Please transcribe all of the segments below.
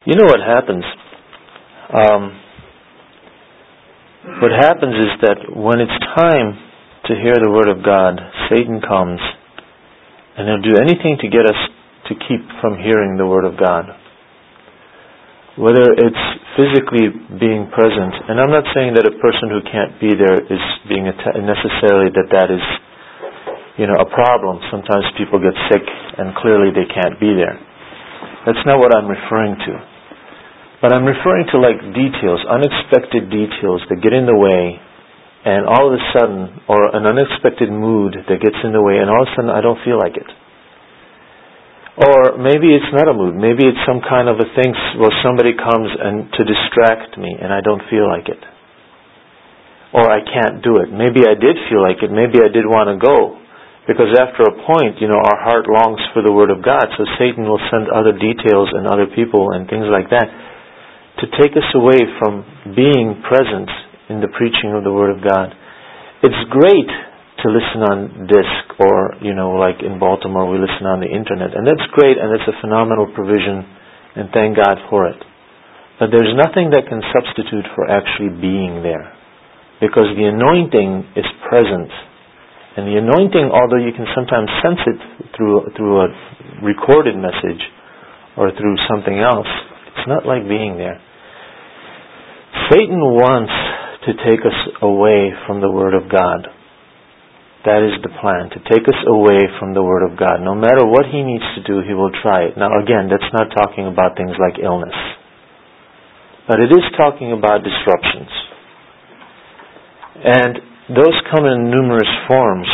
You know what happens? What happens is that when it's time to hear the Word of God, Satan comes and he'll do anything to get us to keep from hearing the Word of God. Whether it's physically being present, and I'm not saying that a person who can't be there is being necessarily that is, a problem. Sometimes people get sick and clearly they can't be there. That's not what I'm referring to. But I'm referring to details, unexpected details that get in the way, and all of a sudden, or an unexpected mood that gets in the way, and all of a sudden I don't feel like it. Or maybe it's not a mood. Maybe it's some kind of a thing where somebody comes and to distract me and I don't feel like it. Or I can't do it. Maybe I did feel like it. Maybe I did want to go. Because after a point, our heart longs for the Word of God. So Satan will send other details and other people and things like that to take us away from being present in the preaching of the Word of God. It's great to listen on disc or, like in Baltimore we listen on the internet. And that's great and it's a phenomenal provision and thank God for it. But there's nothing that can substitute for actually being there. Because the anointing is present. And the anointing, although you can sometimes sense it through a recorded message or through something else, it's not like being there. Satan wants to take us away from the Word of God. That is the plan, to take us away from the Word of God. No matter what he needs to do, he will try it. Now again, that's not talking about things like illness. But it is talking about disruptions. And those come in numerous forms.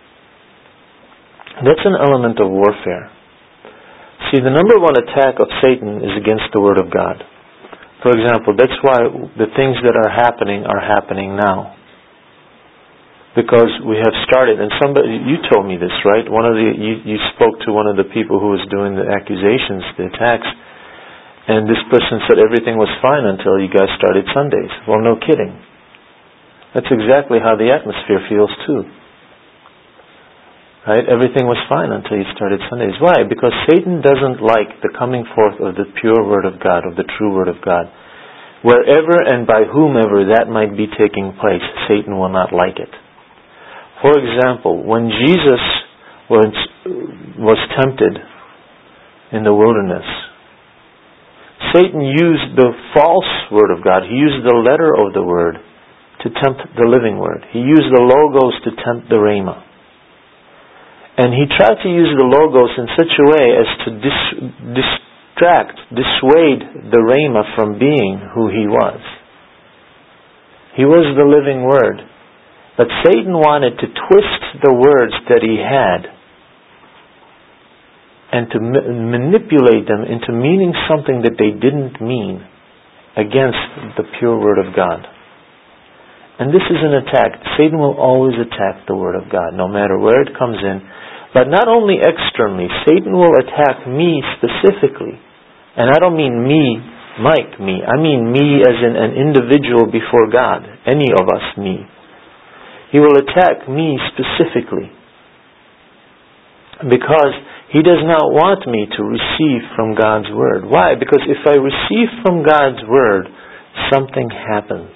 That's an element of warfare. See, the number one attack of Satan is against the Word of God. For example, that's why the things that are happening now. Because we have started, and you told me this, right? You spoke to one of the people who was doing the accusations, the attacks, and this person said everything was fine until you guys started Sundays. Well, no kidding. That's exactly how the atmosphere feels too. Right? Everything was fine until you started Sundays. Why? Because Satan doesn't like the coming forth of the pure Word of God, of the true Word of God. Wherever and by whomever that might be taking place, Satan will not like it. For example, when Jesus was tempted in the wilderness, Satan used the false Word of God. He used the letter of the Word to tempt the living Word. He used the Logos to tempt the Rhema. And he tried to use the Logos in such a way as to dissuade the Rhema from being who he was. He was the living Word. But Satan wanted to twist the words that he had and to manipulate them into meaning something that they didn't mean against the pure Word of God. And this is an attack. Satan will always attack the Word of God, no matter where it comes in. But not only externally, Satan will attack me specifically. And I don't mean me, Mike, me. I mean me as in an individual before God. Any of us, me. He will attack me specifically. Because he does not want me to receive from God's Word. Why? Because if I receive from God's Word, something happens.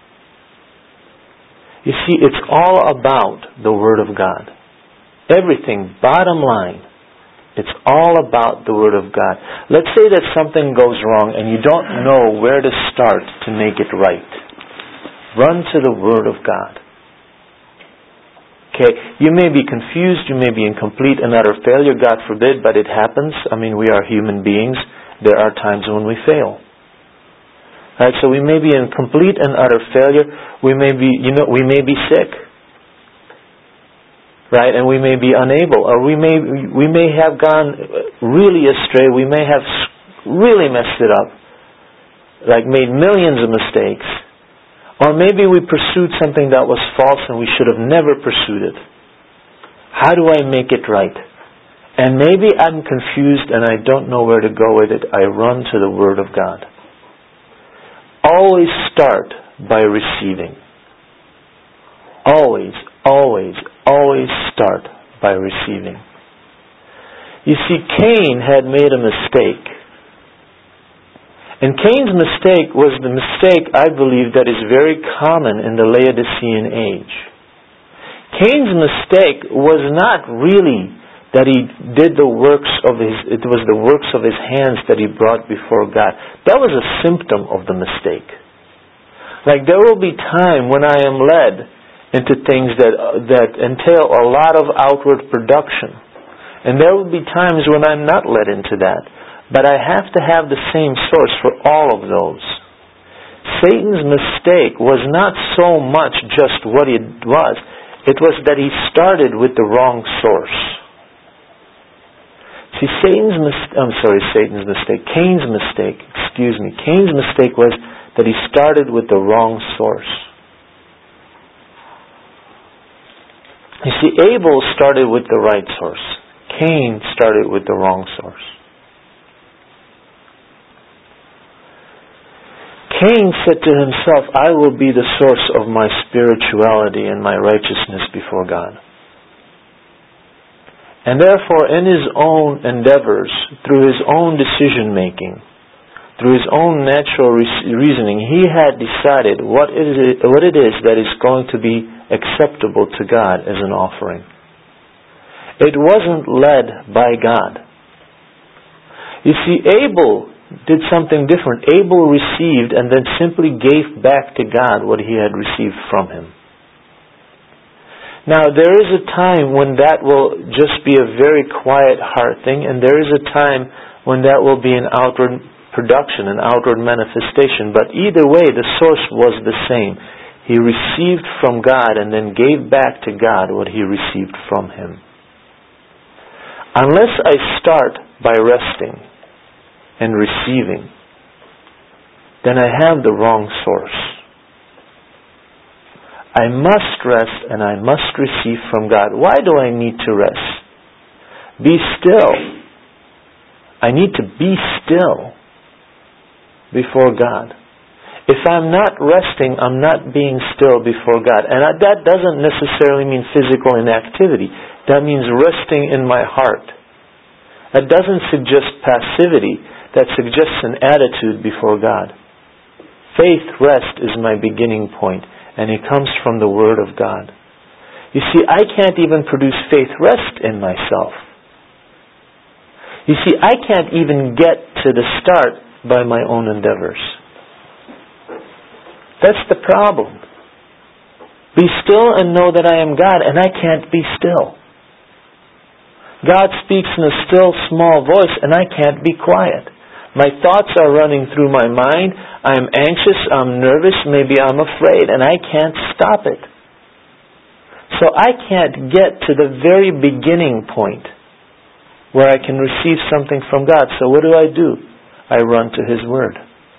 You see, it's all about the Word of God. Everything, bottom line, it's all about the Word of God. Let's say that something goes wrong and you don't know where to start to make it right. Run to the Word of God. Okay, you may be confused, you may be in complete and utter failure, God forbid, but it happens. I mean, we are human beings. There are times when we fail. Right, so we may be in complete and utter failure. We may be sick. Right, and we may be unable, or we may have gone really astray. We may have really messed it up, like made millions of mistakes. Or maybe we pursued something that was false and we should have never pursued it. How do I make it right? And maybe I'm confused and I don't know where to go with it. I run to the Word of God. Always start by receiving. Always, always, always start by receiving. You see, Cain had made a mistake. And Cain's mistake was the mistake, I believe, that is very common in the Laodicean age. Cain's mistake was not really that he did it was the works of his hands that he brought before God. That was a symptom of the mistake. Like, there will be time when I am led into things that entail a lot of outward production. And there will be times when I'm not led into that. But I have to have the same source for all of those. Satan's mistake was not so much just what it was. It was that he started with the wrong source. See, Cain's mistake was that he started with the wrong source. You see, Abel started with the right source. Cain started with the wrong source. Cain said to himself, I will be the source of my spirituality and my righteousness before God. And therefore, in his own endeavors, through his own decision making, through his own natural reasoning, he had decided what it is that is going to be acceptable to God as an offering. It wasn't led by God. You see, Abel did something different. Abel received and then simply gave back to God what he had received from him. Now, there is a time when that will just be a very quiet heart thing, and there is a time when that will be an outward production, an outward manifestation. But either way, the source was the same. He received from God and then gave back to God what he received from him. Unless I start by resting and receiving, then I have the wrong source. I must rest and I must receive from God. Why do I need to rest? Be still. I need to be still before God. If I'm not resting, I'm not being still before God. And that doesn't necessarily mean physical inactivity. That means resting in my heart. That doesn't suggest passivity. That suggests an attitude before God. Faith rest is my beginning point, and it comes from the Word of God. You see, I can't even produce faith rest in myself. You see, I can't even get to the start by my own endeavors. That's the problem. Be still and know that I am God, and I can't be still. God speaks in a still, small voice, and I can't be quiet. My thoughts are running through my mind. I'm anxious, I'm nervous, maybe I'm afraid, and I can't stop it. So I can't get to the very beginning point where I can receive something from God. So what do? I run to His Word.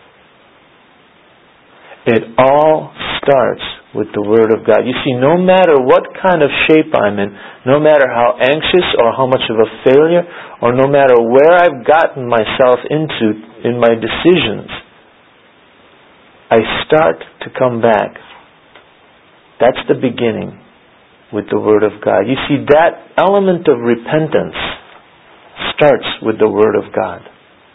It all starts with the Word of God. You see, no matter what kind of shape I'm in, no matter how anxious or how much of a failure, or no matter where I've gotten myself into in my decisions, I start to come back. That's the beginning with the Word of God. You see, that element of repentance starts with the Word of God.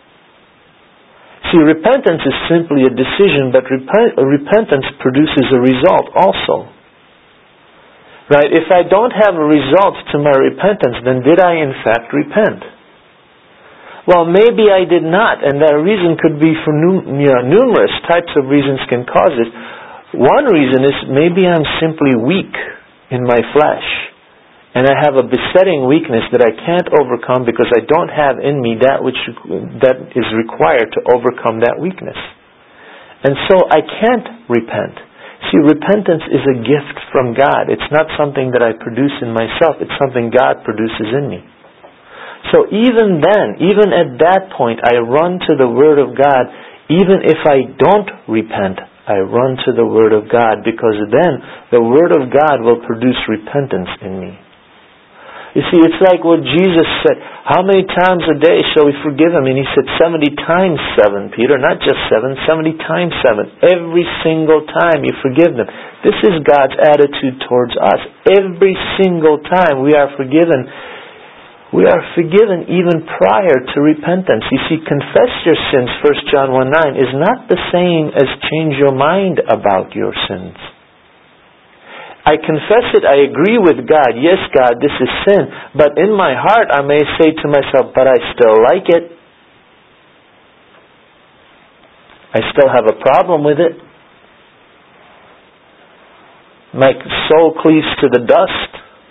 See, repentance is simply a decision, but repentance produces a result also. Right? If I don't have a result to my repentance, then did I in fact repent? Well, maybe I did not, and that reason could be for numerous types of reasons can cause it. One reason is maybe I'm simply weak in my flesh, and I have a besetting weakness that I can't overcome because I don't have in me that is required to overcome that weakness. And so I can't repent. See, repentance is a gift from God. It's not something that I produce in myself. It's something God produces in me. So even then, even at that point, I run to the Word of God. Even if I don't repent, I run to the Word of God, because then the Word of God will produce repentance in me. You see, it's like what Jesus said, how many times a day shall we forgive him? And he said 70 times 7, Peter, not just 7, 70 times 7. Every single time you forgive them. This is God's attitude towards us. Every single time we are forgiven, We are forgiven even prior to repentance. You see, confess your sins, 1 John 1:9, is not the same as change your mind about your sins. I confess it, I agree with God. Yes, God, this is sin. But in my heart, I may say to myself, but I still like it. I still have a problem with it. My soul cleaves to the dust.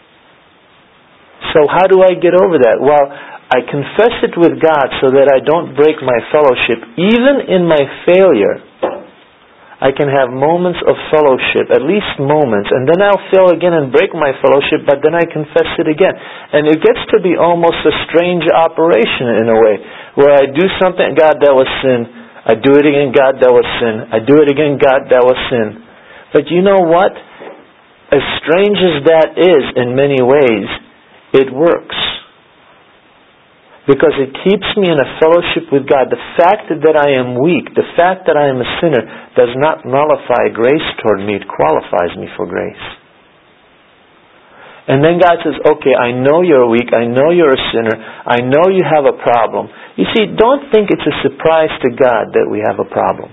So how do I get over that? Well, I confess it with God so that I don't break my fellowship. Even in my failure, I can have moments of fellowship, at least moments, and then I'll fail again and break my fellowship, but then I confess it again. And it gets to be almost a strange operation in a way, where I do something, God, that was sin. I do it again, God, that was sin. I do it again, God, that was sin. But you know what? As strange as that is in many ways, it works. Because it keeps me in a fellowship with God. The fact that I am weak, the fact that I am a sinner, does not nullify grace toward me. It qualifies me for grace. And then God says, okay, I know you're weak. I know you're a sinner. I know you have a problem. You see, don't think it's a surprise to God that we have a problem.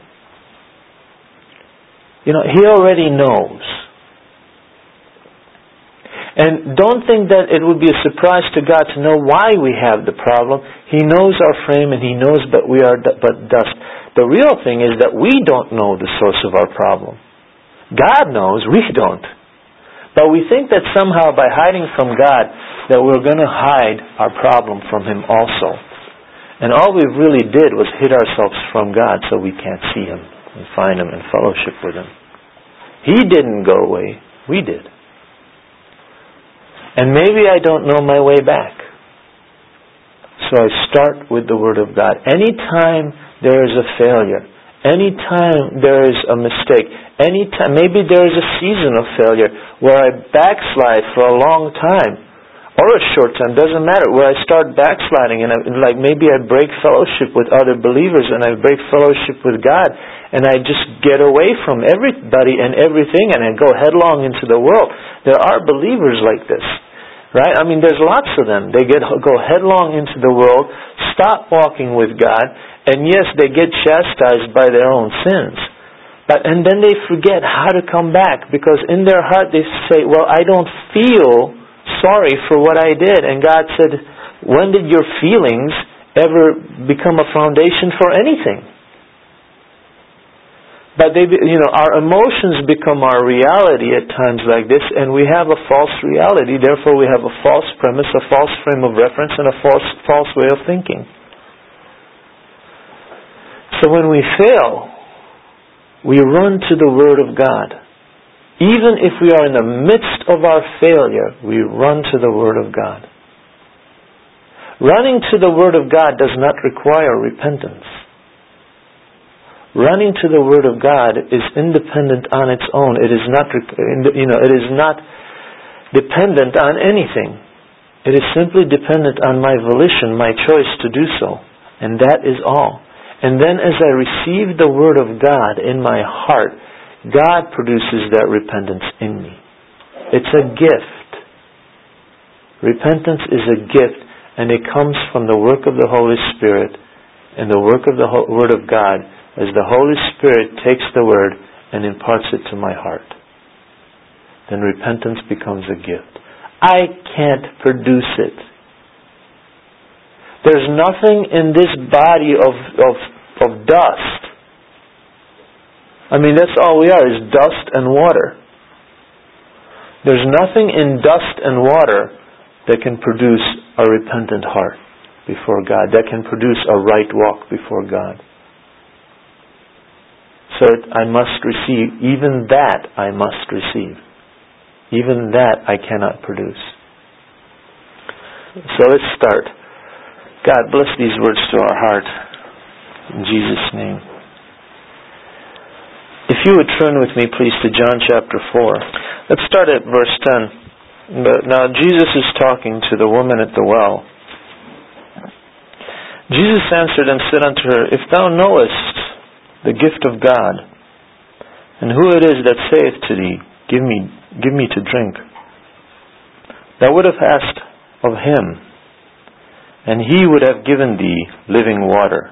You know, He already knows. And don't think that it would be a surprise to God to know why we have the problem. He knows our frame and He knows that we are but dust. The real thing is that we don't know the source of our problem. God knows, we don't. But we think that somehow by hiding from God that we're going to hide our problem from Him also. And all we really did was hid ourselves from God so we can't see Him and find Him and fellowship with Him. He didn't go away, we did. And maybe I don't know my way back. So I start with the Word of God. Anytime there is a failure, anytime there is a mistake, anytime, maybe there is a season of failure where I backslide for a long time, or a short time, doesn't matter, where I start backsliding and maybe I break fellowship with other believers and I break fellowship with God and I just get away from everybody and everything and I go headlong into the world. There are believers like this, right? I mean, there's lots of them. They go headlong into the world, stop walking with God, and yes, they get chastised by their own sins. And then they forget how to come back because in their heart they say, well, I don't feel sorry for what I did. And God said, when did your feelings ever become a foundation for anything? But our emotions become our reality at times like this, and we have a false reality. Therefore, we have a false premise, a false frame of reference, and a false way of thinking. So when we fail, we run to the Word of God. Even if we are in the midst of our failure, we run to the Word of God. Running to the Word of God does not require repentance. Running to the Word of God is independent on its own. It is not, it is not dependent on anything. It is simply dependent on my volition, my choice to do so. And that is all. And then as I receive the Word of God in my heart, God produces that repentance in me. It's a gift. Repentance is a gift, and it comes from the work of the Holy Spirit and the work of the Word of God as the Holy Spirit takes the Word and imparts it to my heart. Then repentance becomes a gift. I can't produce it. There's nothing in this body of dust. I mean, that's all we are, is dust and water. There's nothing in dust and water that can produce a repentant heart before God, that can produce a right walk before God. So I must receive. Even that I must receive. Even that I cannot produce. So let's start. God, bless these words to our heart. In Jesus' name. If you would turn with me, please, to John chapter 4. Let's start at verse 10. Now Jesus is talking to the woman at the well. Jesus answered and said unto her, If thou knowest the gift of God, and who it is that saith to thee, Give me to drink, thou would have asked of him, and He would have given thee living water.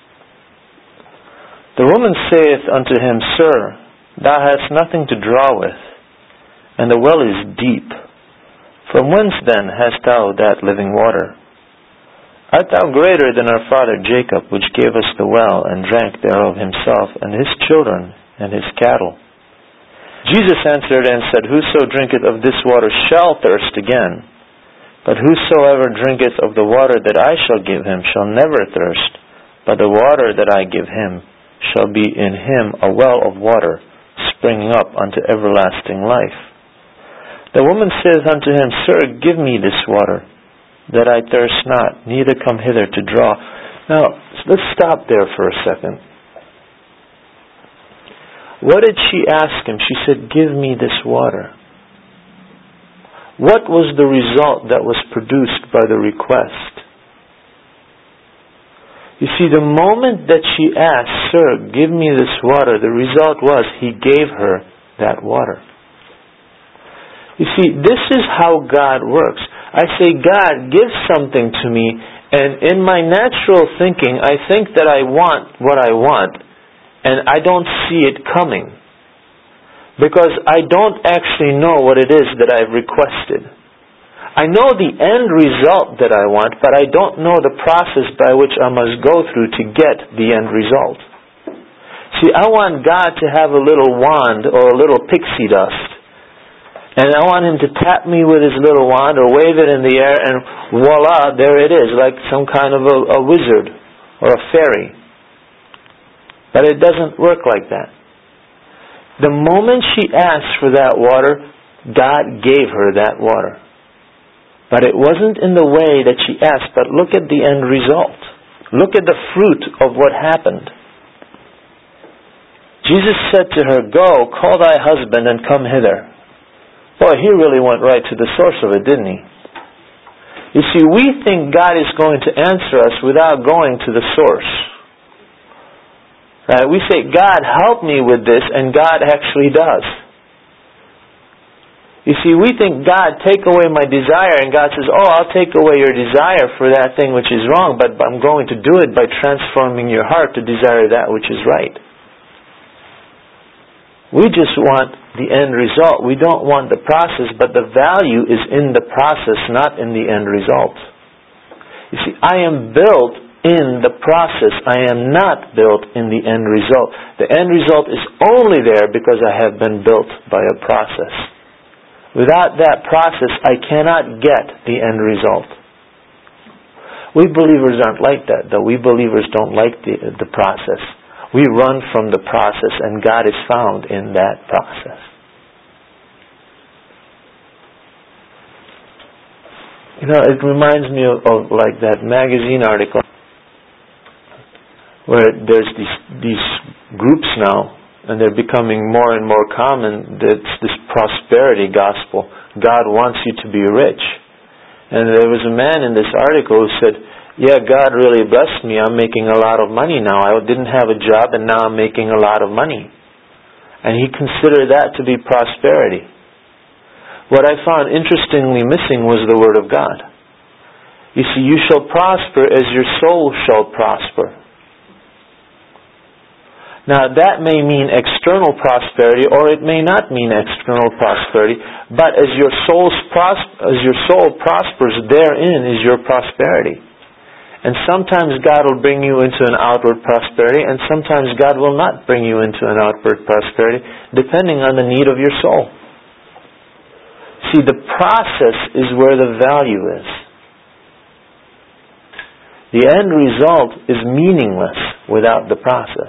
The woman saith unto him, Sir, thou hast nothing to draw with, and the well is deep. From whence then hast thou that living water? Art thou greater than our father Jacob, which gave us the well, and drank thereof himself, and his children, and his cattle? Jesus answered and said, Whoso drinketh of this water shall thirst again. But whosoever drinketh of the water that I shall give him shall never thirst. But the water that I give him shall be in him a well of water, springing up unto everlasting life. The woman saith unto him, Sir, give me this water, that I thirst not, neither come hither to draw. Now, let's stop there for a second. What did she ask him? She said, Give me this water. What was the result that was produced by the request? You see, the moment that she asked, Sir, give me this water, the result was He gave her that water. You see, this is how God works. I say, God, give something to me, and in my natural thinking, I think that I want what I want, and I don't see it coming. Because I don't actually know what it is that I've requested. I know the end result that I want, but I don't know the process by which I must go through to get the end result. See, I want God to have a little wand or a little pixie dust. And I want Him to tap me with His little wand or wave it in the air and voila, there it is, like some kind of a wizard or a fairy. But it doesn't work like that. The moment she asked for that water, God gave her that water. But it wasn't in the way that she asked, but look at the end result. Look at the fruit of what happened. Jesus said to her, Go, call thy husband and come hither. Boy, He really went right to the source of it, didn't He? You see, we think God is going to answer us without going to the source. Right? We say, God, help me with this, and God actually does. You see, we think, God, take away my desire, and God says, I'll take away your desire for that thing which is wrong, but I'm going to do it by transforming your heart to desire that which is right. We just want the end result. We don't want the process, but the value is in the process, not in the end result. You see, I am built in the process. I am not built in the end result. The end result is only there because I have been built by a process. Without that process, I cannot get the end result. We believers aren't like that, though. We believers don't like the process. We run from the process, and God is found in that process. You know, it reminds me of like that magazine article where there's these groups now, and they're becoming more and more common. That's this prosperity gospel. God wants you to be rich. And there was a man in this article who said, yeah, God really blessed me. I'm making a lot of money now. I didn't have a job, and now I'm making a lot of money. And he considered that to be prosperity. What I found interestingly missing was the Word of God. You see, you shall prosper as your soul shall prosper. Now, that may mean external prosperity, or it may not mean external prosperity, but as your soul prospers, therein is your prosperity. And sometimes God will bring you into an outward prosperity, and sometimes God will not bring you into an outward prosperity, depending on the need of your soul. See, the process is where the value is. The end result is meaningless without the process.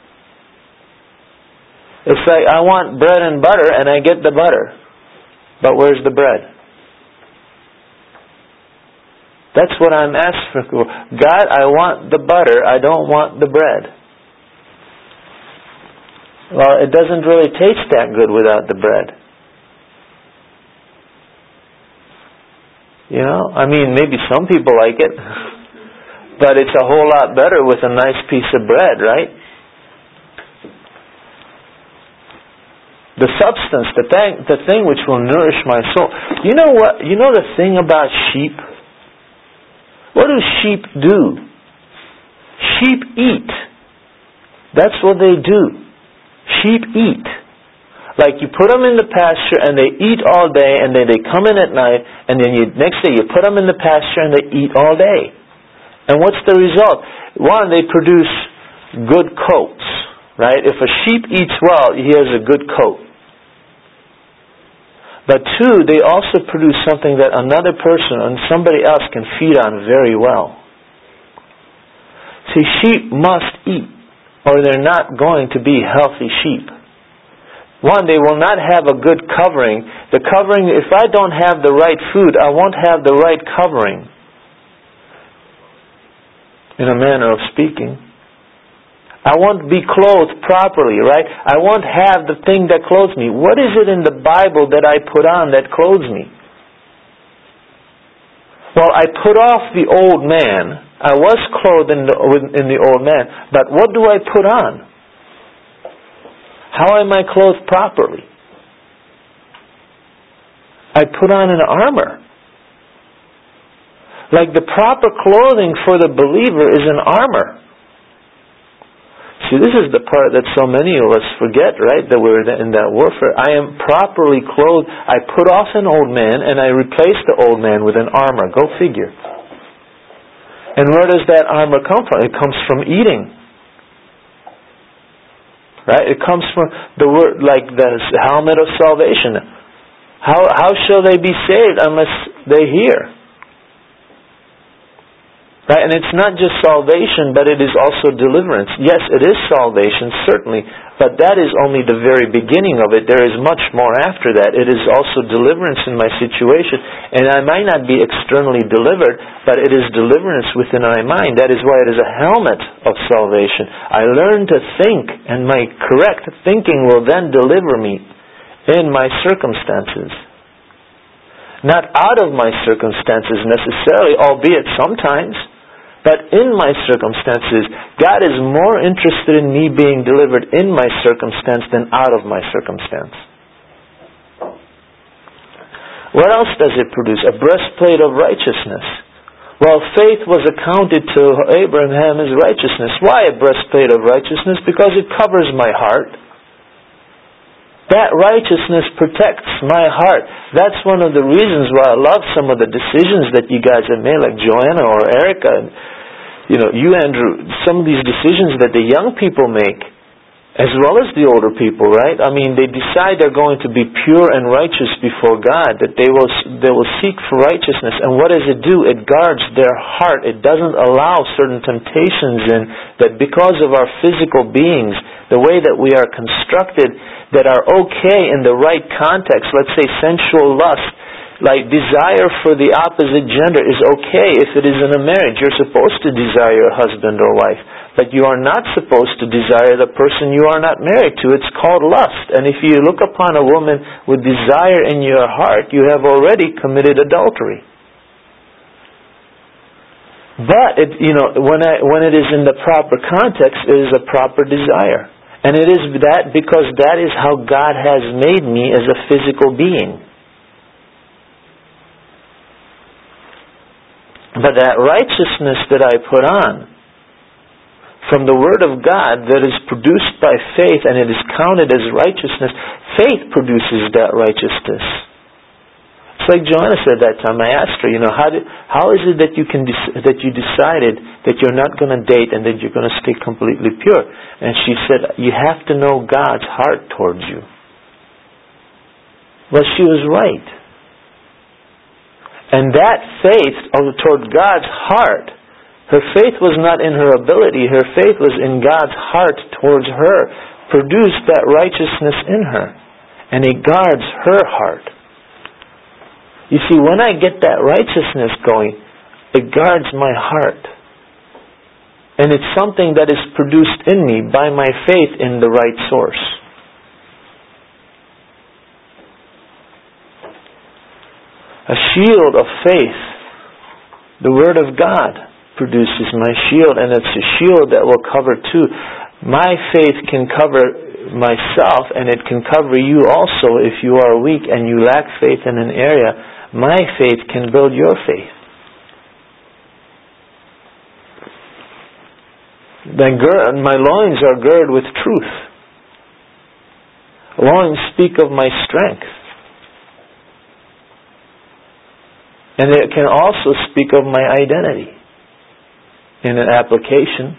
It's like, I want bread and butter, and I get the butter. But where's the bread? That's what I'm asking for. God, I want the butter, I don't want the bread. Well, it doesn't really taste that good without the bread. You know, I mean, maybe some people like it, but it's a whole lot better with a nice piece of bread, right? The substance, the thing which will nourish my soul. You know what? You know the thing about sheep? What do sheep do? Sheep eat. That's what they do. Sheep eat. Like you put them in the pasture and they eat all day, and then they come in at night, and then next day you put them in the pasture and they eat all day. And what's the result? One, they produce good coats, right? If a sheep eats well, he has a good coat. But two, they also produce something that another person and somebody else can feed on very well. See, sheep must eat, or they're not going to be healthy sheep. One, they will not have a good covering. The covering, if I don't have the right food, I won't have the right covering. In a manner of speaking. I won't be clothed properly, right? I won't have the thing that clothes me. What is it in the Bible that I put on that clothes me? Well, I put off the old man. I was clothed in the old man. But what do I put on? How am I clothed properly? I put on an armor. Like the proper clothing for the believer is an armor. See, this is the part that so many of us forget, right? That we're in that warfare. I am properly clothed. I put off an old man and I replace the old man with an armor. Go figure. And where does that armor come from? It comes from eating. Right? It comes from the word, like the helmet of salvation. How shall they be saved unless they hear? Right? And it's not just salvation, but it is also deliverance. Yes, it is salvation, certainly, but that is only the very beginning of it. There is much more after that. It is also deliverance in my situation. And I might not be externally delivered, but it is deliverance within my mind. That is why it is a helmet of salvation. I learn to think, and my correct thinking will then deliver me in my circumstances. Not out of my circumstances necessarily, albeit sometimes. But in my circumstances, God is more interested in me being delivered in my circumstance than out of my circumstance. What else does it produce? A breastplate of righteousness. Well, faith was accounted to Abraham as righteousness. Why a breastplate of righteousness? Because it covers my heart. That righteousness protects my heart. That's one of the reasons why I love some of the decisions that you guys have made, like Joanna or Erica, and you, Andrew, some of these decisions that the young people make, as well as the older people, right? I mean, they decide they're going to be pure and righteous before God, that they will seek for righteousness. And what does it do? It guards their heart. It doesn't allow certain temptations in, that because of our physical beings, the way that we are constructed, that are okay in the right context, let's say sensual lust, like desire for the opposite gender is okay if it is in a marriage. You're supposed to desire your husband or wife, but you are not supposed to desire the person you are not married to. It's called lust. And if you look upon a woman with desire in your heart, you have already committed adultery. But when it is in the proper context, it is a proper desire. And it is that because that is how God has made me as a physical being. But that righteousness that I put on from the Word of God that is produced by faith and it is counted as righteousness, faith produces that righteousness. It's like Joanna said that time. I asked her, how is it that you decided that you're not going to date and that you're going to stay completely pure? And she said, you have to know God's heart towards you. Well, she was right. And that faith toward God's heart, her faith was not in her ability, her faith was in God's heart towards her, produced that righteousness in her. And it guards her heart. You see, when I get that righteousness going, it guards my heart. And it's something that is produced in me by my faith in the right source. A shield of faith, the Word of God, produces my shield, and it's a shield that will cover too. My faith can cover myself, and it can cover you also if you are weak and you lack faith in an area. My faith can build your faith. My loins are girded with truth. Loins speak of my strength. And it can also speak of my identity in an application.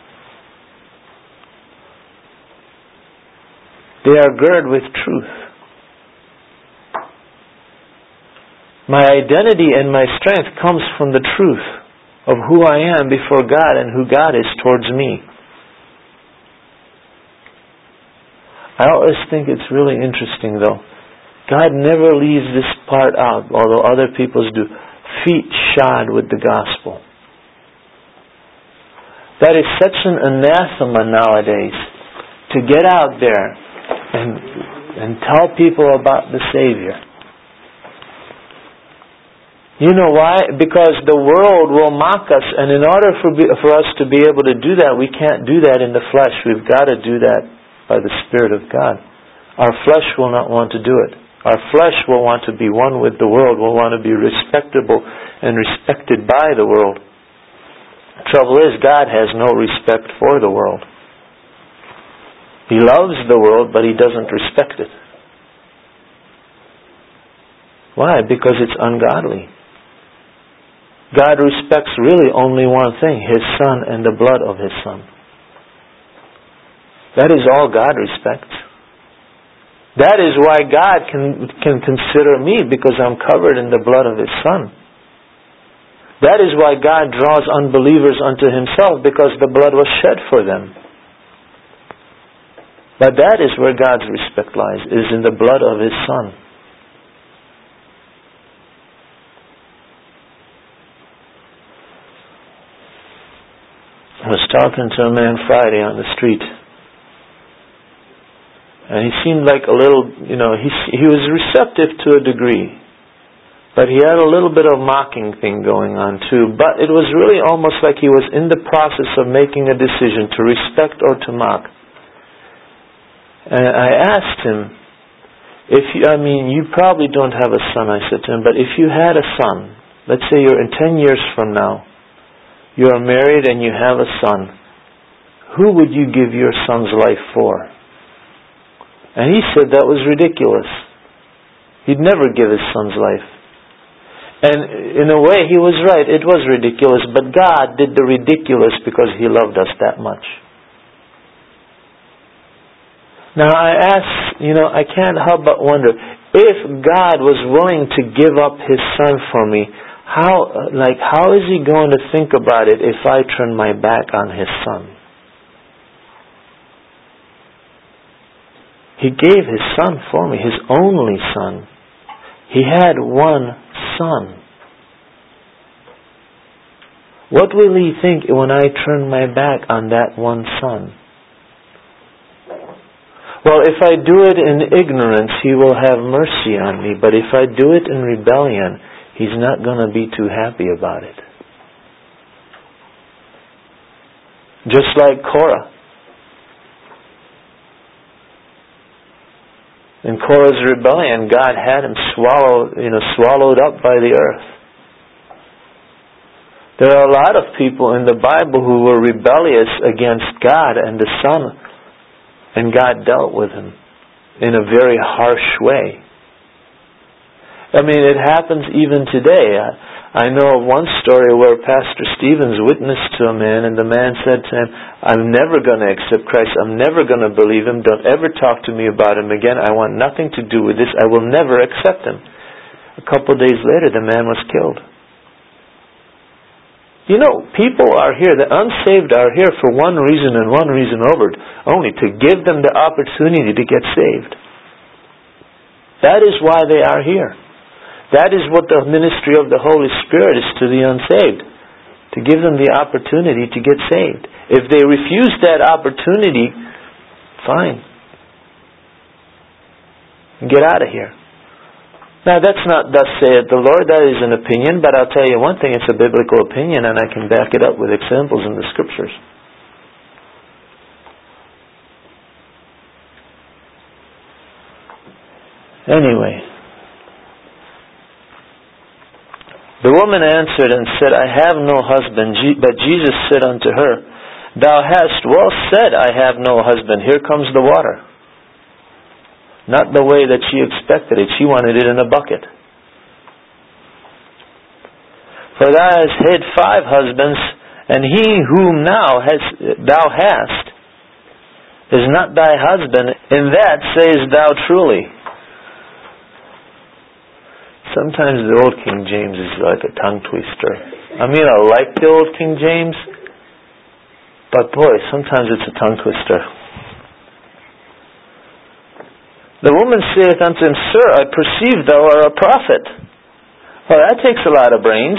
They are girded with truth. My identity and my strength comes from the truth of who I am before God and who God is towards me. I always think it's really interesting though. God never leaves this part out, although other peoples do. Feet shod with the gospel. That is such an anathema nowadays, to get out there and tell people about the Savior. You know why? Because the world will mock us, and in order for us to be able to do that, we can't do that in the flesh. We've got to do that by the Spirit of God. Our flesh will not want to do it. Our flesh will want to be one with the world, will want to be respectable and respected by the world. The trouble is, God has no respect for the world. He loves the world, but He doesn't respect it. Why? Because it's ungodly. God respects really only one thing, His Son and the blood of His Son. That is all God respects. That is why God can consider me, because I'm covered in the blood of His Son. That is why God draws unbelievers unto Himself, because the blood was shed for them. But that is where God's respect lies, is in the blood of His Son. I was talking to a man Friday on the street. And he seemed like a little, he was receptive to a degree. But he had a little bit of mocking thing going on too. But it was really almost like he was in the process of making a decision to respect or to mock. And I asked him, you probably don't have a son, I said to him, but if you had a son, let's say you're in 10 years from now, you are married and you have a son, who would you give your son's life for? And he said that was ridiculous. He'd never give his son's life. And in a way, he was right. It was ridiculous. But God did the ridiculous because He loved us that much. Now I ask, I can't help but wonder, if God was willing to give up His Son for me, how is He going to think about it if I turn my back on His Son? He gave His Son for me, His only Son. He had one Son. What will He think when I turn my back on that one Son? Well, if I do it in ignorance, He will have mercy on me. But if I do it in rebellion, He's not going to be too happy about it. Just like Korah. In Korah's rebellion, God had him swallowed up by the earth. There are a lot of people in the Bible who were rebellious against God and the Son, and God dealt with him in a very harsh way. It happens even today. I know of one story where Pastor Stevens witnessed to a man, and the man said to him, I'm never going to accept Christ. I'm never going to believe Him. Don't ever talk to me about Him again. I want nothing to do with this. I will never accept Him. A couple of days later, the man was killed. People are here, the unsaved are here for one reason and one reason only, to give them the opportunity to get saved. That is why they are here. That is what the ministry of the Holy Spirit is to the unsaved. To give them the opportunity to get saved. If they refuse that opportunity, fine. Get out of here. Now that's not thus saith the Lord, that is an opinion, but I'll tell you one thing, it's a biblical opinion and I can back it up with examples in the Scriptures. Anyway, the woman answered and said, I have no husband. But Jesus said unto her, Thou hast well said, I have no husband. Here comes the water. Not the way that she expected it. She wanted it in a bucket. For thou hast had 5 husbands, and he whom thou hast is not thy husband. In that sayest thou truly. Sometimes the old King James is like a tongue twister. I mean, I like the old King James, but boy, sometimes it's a tongue twister. The woman saith unto him, Sir, I perceive thou art a prophet. Well, that takes a lot of brains.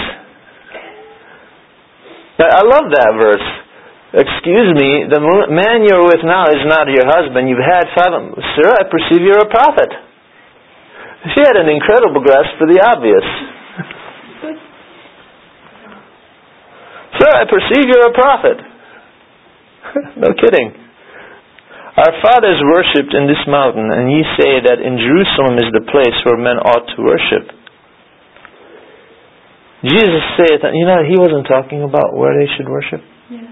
I love that verse. Excuse me, the man you're with now is not your husband. You've had 5. Sir, I perceive you're a prophet. She had an incredible grasp for the obvious. Sir, I perceive you're a prophet. No kidding. Our fathers worshipped in this mountain, and ye say that in Jerusalem is the place where men ought to worship. Jesus saith, he wasn't talking about where they should worship. Yeah.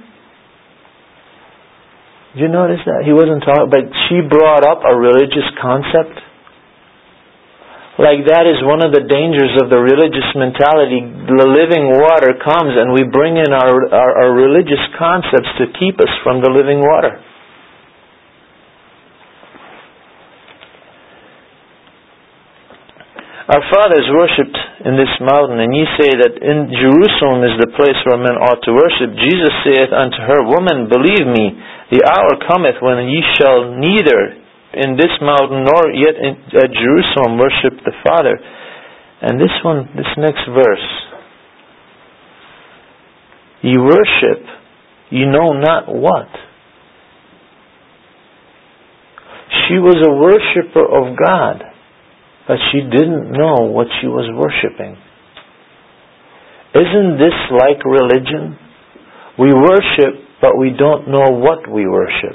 Did you notice that? He wasn't talking, but she brought up a religious concept. Like that is one of the dangers of the religious mentality. The living water comes and we bring in our religious concepts to keep us from the living water. Our fathers worshipped in this mountain, and ye say that in Jerusalem is the place where men ought to worship. Jesus saith unto her, Woman, believe me, the hour cometh when ye shall neither in this mountain nor yet at Jerusalem worship the Father. And this next verse, ye worship, ye know not what. She was a worshipper of God, but she didn't know what she was worshiping. Isn't this like religion? We worship, but we don't know what we worship.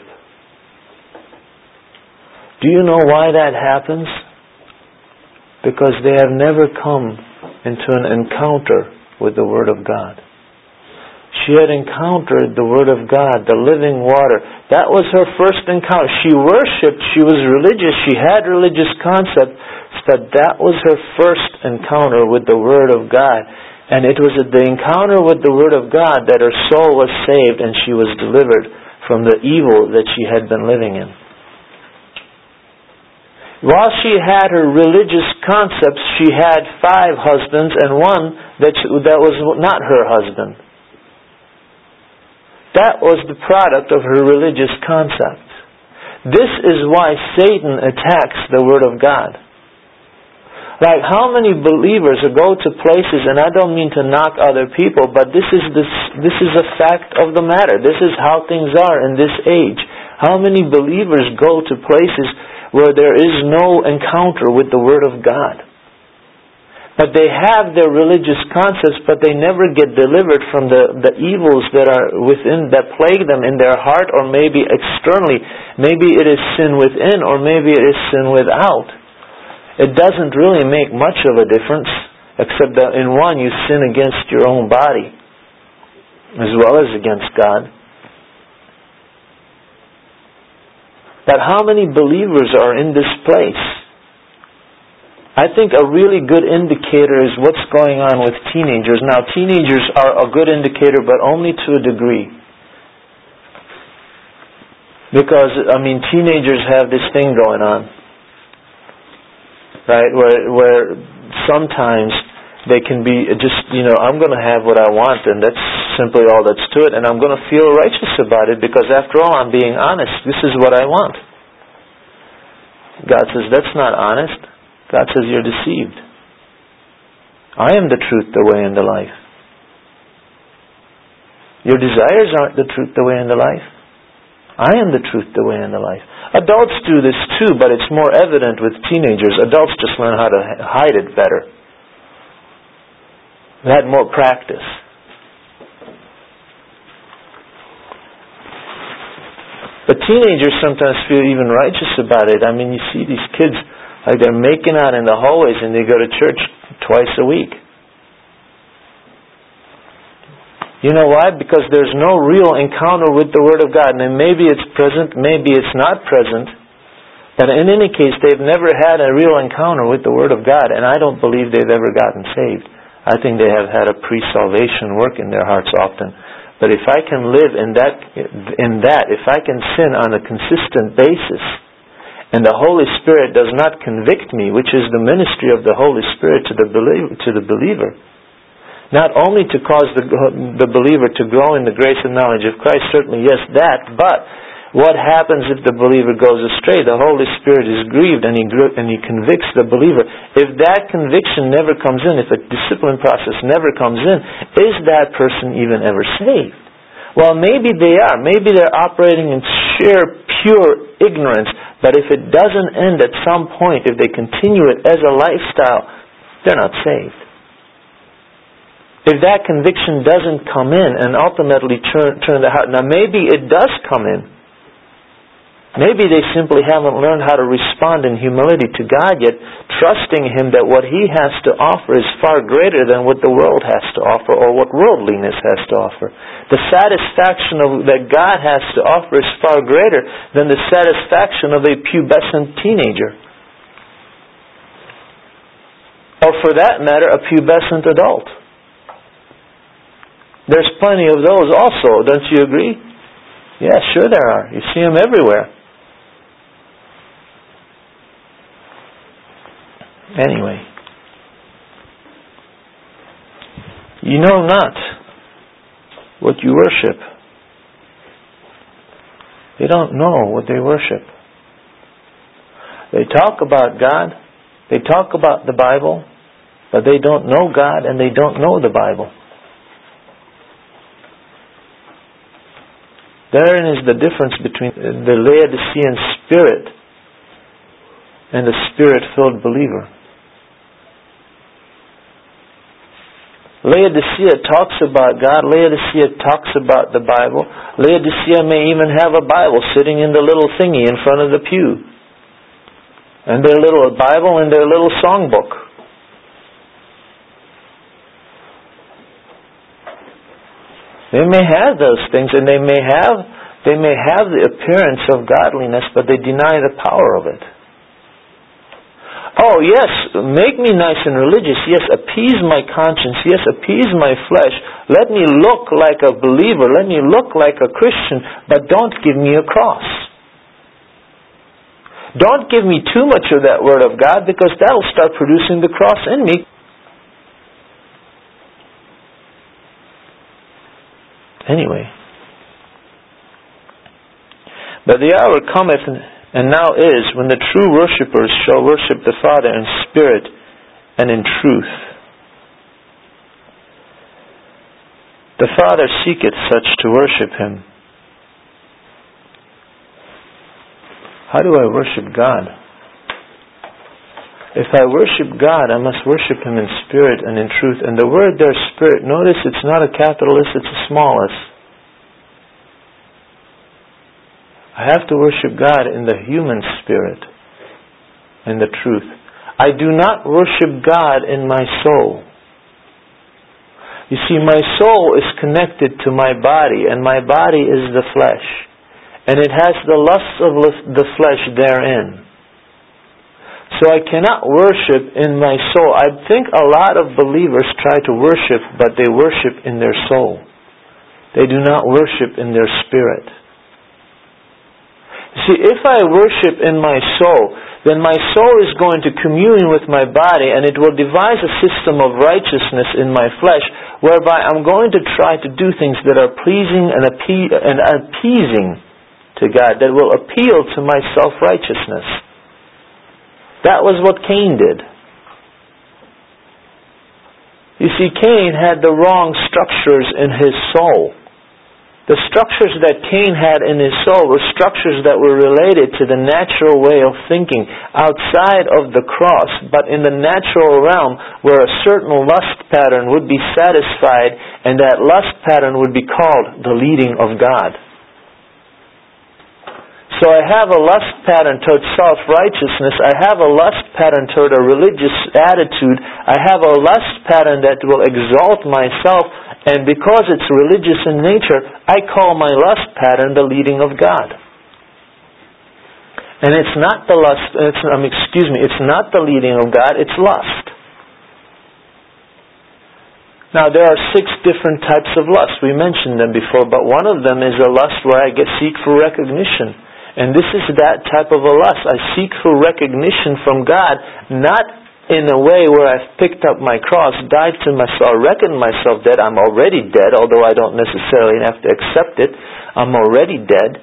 Do you know why that happens? Because they have never come into an encounter with the Word of God. She had encountered the Word of God, the living water. That was her first encounter. She worshipped, she was religious, she had religious concepts, but that was her first encounter with the Word of God. And it was at the encounter with the Word of God that her soul was saved and she was delivered from the evil that she had been living in. While she had her religious concepts, she had 5 husbands and one that was not her husband. That was the product of her religious concepts. This is why Satan attacks the Word of God. Like how many believers go to places, and I don't mean to knock other people, but this is a fact of the matter. This is how things are in this age. How many believers go to places where there is no encounter with the Word of God? But they have their religious concepts, but they never get delivered from the evils that are within, that plague them in their heart, or maybe externally. Maybe it is sin within, or maybe it is sin without. It doesn't really make much of a difference, except that in one you sin against your own body, as well as against God. But how many believers are in this place? I think a really good indicator is what's going on with teenagers. Now, teenagers are a good indicator, but only to a degree. Because, teenagers have this thing going on, right? Where sometimes they can be just, I'm going to have what I want, and that's simply all that's to it, and I'm going to feel righteous about it, because after all, I'm being honest. This is what I want. God says, that's not honest. God says, you're deceived. I am the truth, the way, and the life. Your desires aren't the truth, the way, and the life. I am the truth, the way, and the life. Adults do this too, but it's more evident with teenagers. Adults just learn how to hide it better. They had more practice. But teenagers sometimes feel even righteous about it. You see these kids, like they're making out in the hallways and they go to church twice a week. You know why? Because there's no real encounter with the Word of God. And maybe it's present, maybe it's not present. But in any case, they've never had a real encounter with the Word of God. And I don't believe they've ever gotten saved. I think they have had a pre-salvation work in their hearts often. But if I can live in that, if I can sin on a consistent basis, and the Holy Spirit does not convict me, which is the ministry of the Holy Spirit to the believer, not only to cause the believer to grow in the grace and knowledge of Christ, certainly yes, that, but what happens if the believer goes astray? The Holy Spirit is grieved and He convicts the believer. If that conviction never comes in, if a discipline process never comes in, is that person even ever saved? Well, maybe they are. Maybe they're operating in sheer, pure ignorance. But if it doesn't end at some point, if they continue it as a lifestyle, they're not saved. If that conviction doesn't come in and ultimately turn the heart, now maybe it does come in. Maybe they simply haven't learned how to respond in humility to God yet, trusting Him that what He has to offer is far greater than what the world has to offer or what worldliness has to offer. The satisfaction that God has to offer is far greater than the satisfaction of a pubescent teenager. Or for that matter, a pubescent adult. There's plenty of those also, don't you agree? Yeah, sure there are. You see them everywhere. Anyway, you know not what you worship. They don't know what they worship. They talk about God, they talk about the Bible, but they don't know God and they don't know the Bible. Therein is the difference between the Laodicean spirit and the Spirit-filled believer. Laodicea talks about God. Laodicea talks about the Bible. Laodicea may even have a Bible sitting in the little thingy in front of the pew. And their little Bible and their little songbook. They may have those things and they may have the appearance of godliness, but they deny the power of it. Oh yes, make me nice and religious. Yes, appease my conscience. Yes, appease my flesh. Let me look like a believer. Let me look like a Christian. But don't give me a cross. Don't give me too much of that Word of God, because that will start producing the cross in me. Anyway. But the hour cometh, and now is, when the true worshippers shall worship the Father in spirit and in truth. The Father seeketh such to worship Him. How do I worship God? If I worship God, I must worship Him in spirit and in truth. And the word there, spirit, notice it's not a capital S, it's a small s. I have to worship God in the human spirit and the truth. I do not worship God in my soul. You see, my soul is connected to my body, and my body is the flesh. And it has the lusts of the flesh therein. So I cannot worship in my soul. I think a lot of believers try to worship, but they worship in their soul. They do not worship in their spirit. See, if I worship in my soul, then my soul is going to commune with my body, and it will devise a system of righteousness in my flesh, whereby I'm going to try to do things that are pleasing and appeasing to God, that will appeal to my self-righteousness. That was what Cain did. You see, Cain had the wrong structures in his soul. The structures that Cain had in his soul were structures that were related to the natural way of thinking outside of the cross, but in the natural realm where a certain lust pattern would be satisfied, and that lust pattern would be called the leading of God. So I have a lust pattern toward self-righteousness. I have a lust pattern toward a religious attitude. I have a lust pattern that will exalt myself And because it's religious in nature, I call my lust pattern the leading of God. And it's not the lust, it's not the leading of God, it's lust. Now there are 6 different types of lust. We mentioned them before, but one of them is a lust where I seek for recognition. And this is that type of a lust. I seek for recognition from God, not in a way where I've picked up my cross, died to myself, reckoned myself dead. I'm already dead, although I don't necessarily have to accept it. I'm already dead.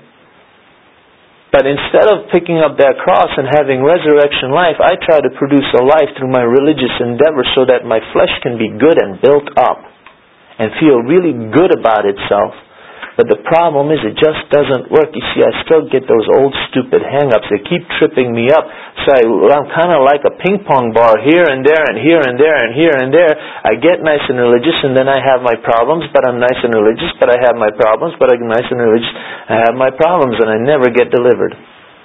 But instead of picking up that cross and having resurrection life, I try to produce a life through my religious endeavor so that my flesh can be good and built up and feel really good about itself. But the problem is it just doesn't work. You see, I still get those old stupid hang-ups. They keep tripping me up. So I'm kind of like a ping pong ball here and there and here and there and here and there. I get nice and religious and then I have my problems, but I'm nice and religious, but I have my problems, but I'm nice and religious, I have my problems, and I never get delivered.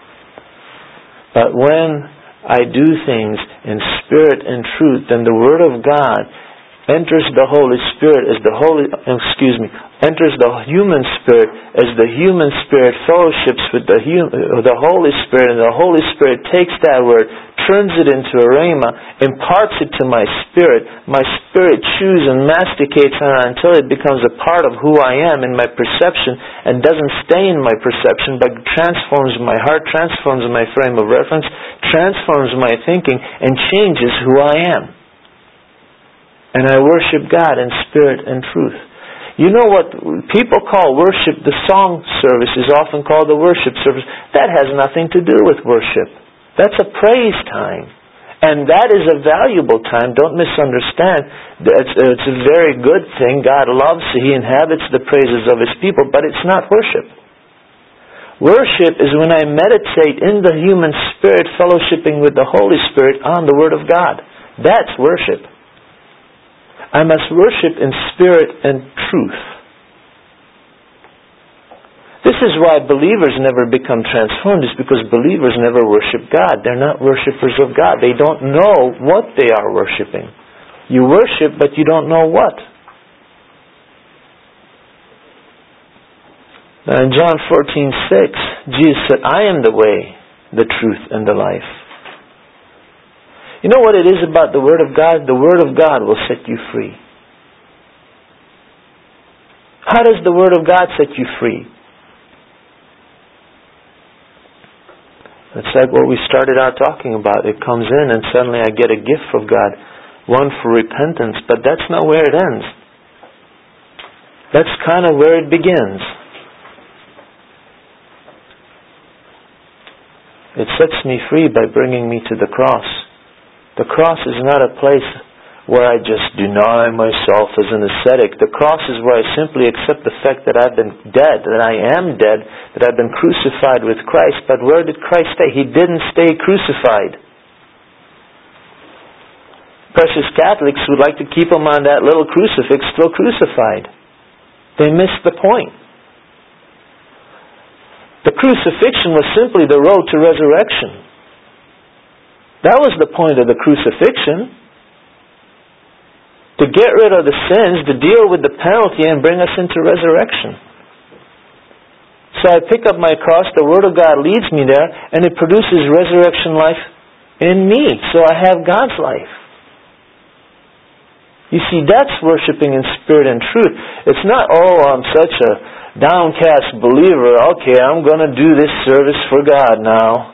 But when I do things in spirit and truth, then the Word of God enters the Holy Spirit as enters the human spirit as the human spirit fellowships with the Holy Spirit, and the Holy Spirit takes that word, turns it into a rhema, imparts it to my spirit chews and masticates on it until it becomes a part of who I am in my perception, and doesn't stay in my perception, but transforms my heart, transforms my frame of reference, transforms my thinking, and changes who I am. And I worship God in spirit and truth. You know what people call worship, the song service is often called the worship service. That has nothing to do with worship. That's a praise time. And that is a valuable time. Don't misunderstand. It's a very good thing. God loves, He inhabits the praises of His people, but it's not worship. Worship is when I meditate in the human spirit, fellowshipping with the Holy Spirit on the Word of God. That's worship. I must worship in spirit and truth. This is why believers never become transformed, is because believers never worship God. They're not worshipers of God. They don't know what they are worshiping. You worship, but you don't know what. Now in John 14:6, Jesus said, I am the way, the truth, and the life. You know what it is about the Word of God? The Word of God will set you free. How does the Word of God set you free? It's like what we started out talking about. It comes in and suddenly I get a gift from God. One for repentance, but that's not where it ends. That's kind of where it begins. It sets me free by bringing me to the cross. The cross is not a place where I just deny myself as an ascetic. The cross is where I simply accept the fact that I've been dead, that I am dead, that I've been crucified with Christ. But where did Christ stay? He didn't stay crucified. Precious Catholics would like to keep Him on that little crucifix, still crucified. They missed the point. The crucifixion was simply the road to resurrection. That was the point of the crucifixion. To get rid of the sins, to deal with the penalty and bring us into resurrection. So I pick up my cross, the Word of God leads me there, and it produces resurrection life in me. So I have God's life. You see, that's worshiping in spirit and truth. It's not, I'm such a downcast believer. Okay, I'm going to do this service for God now.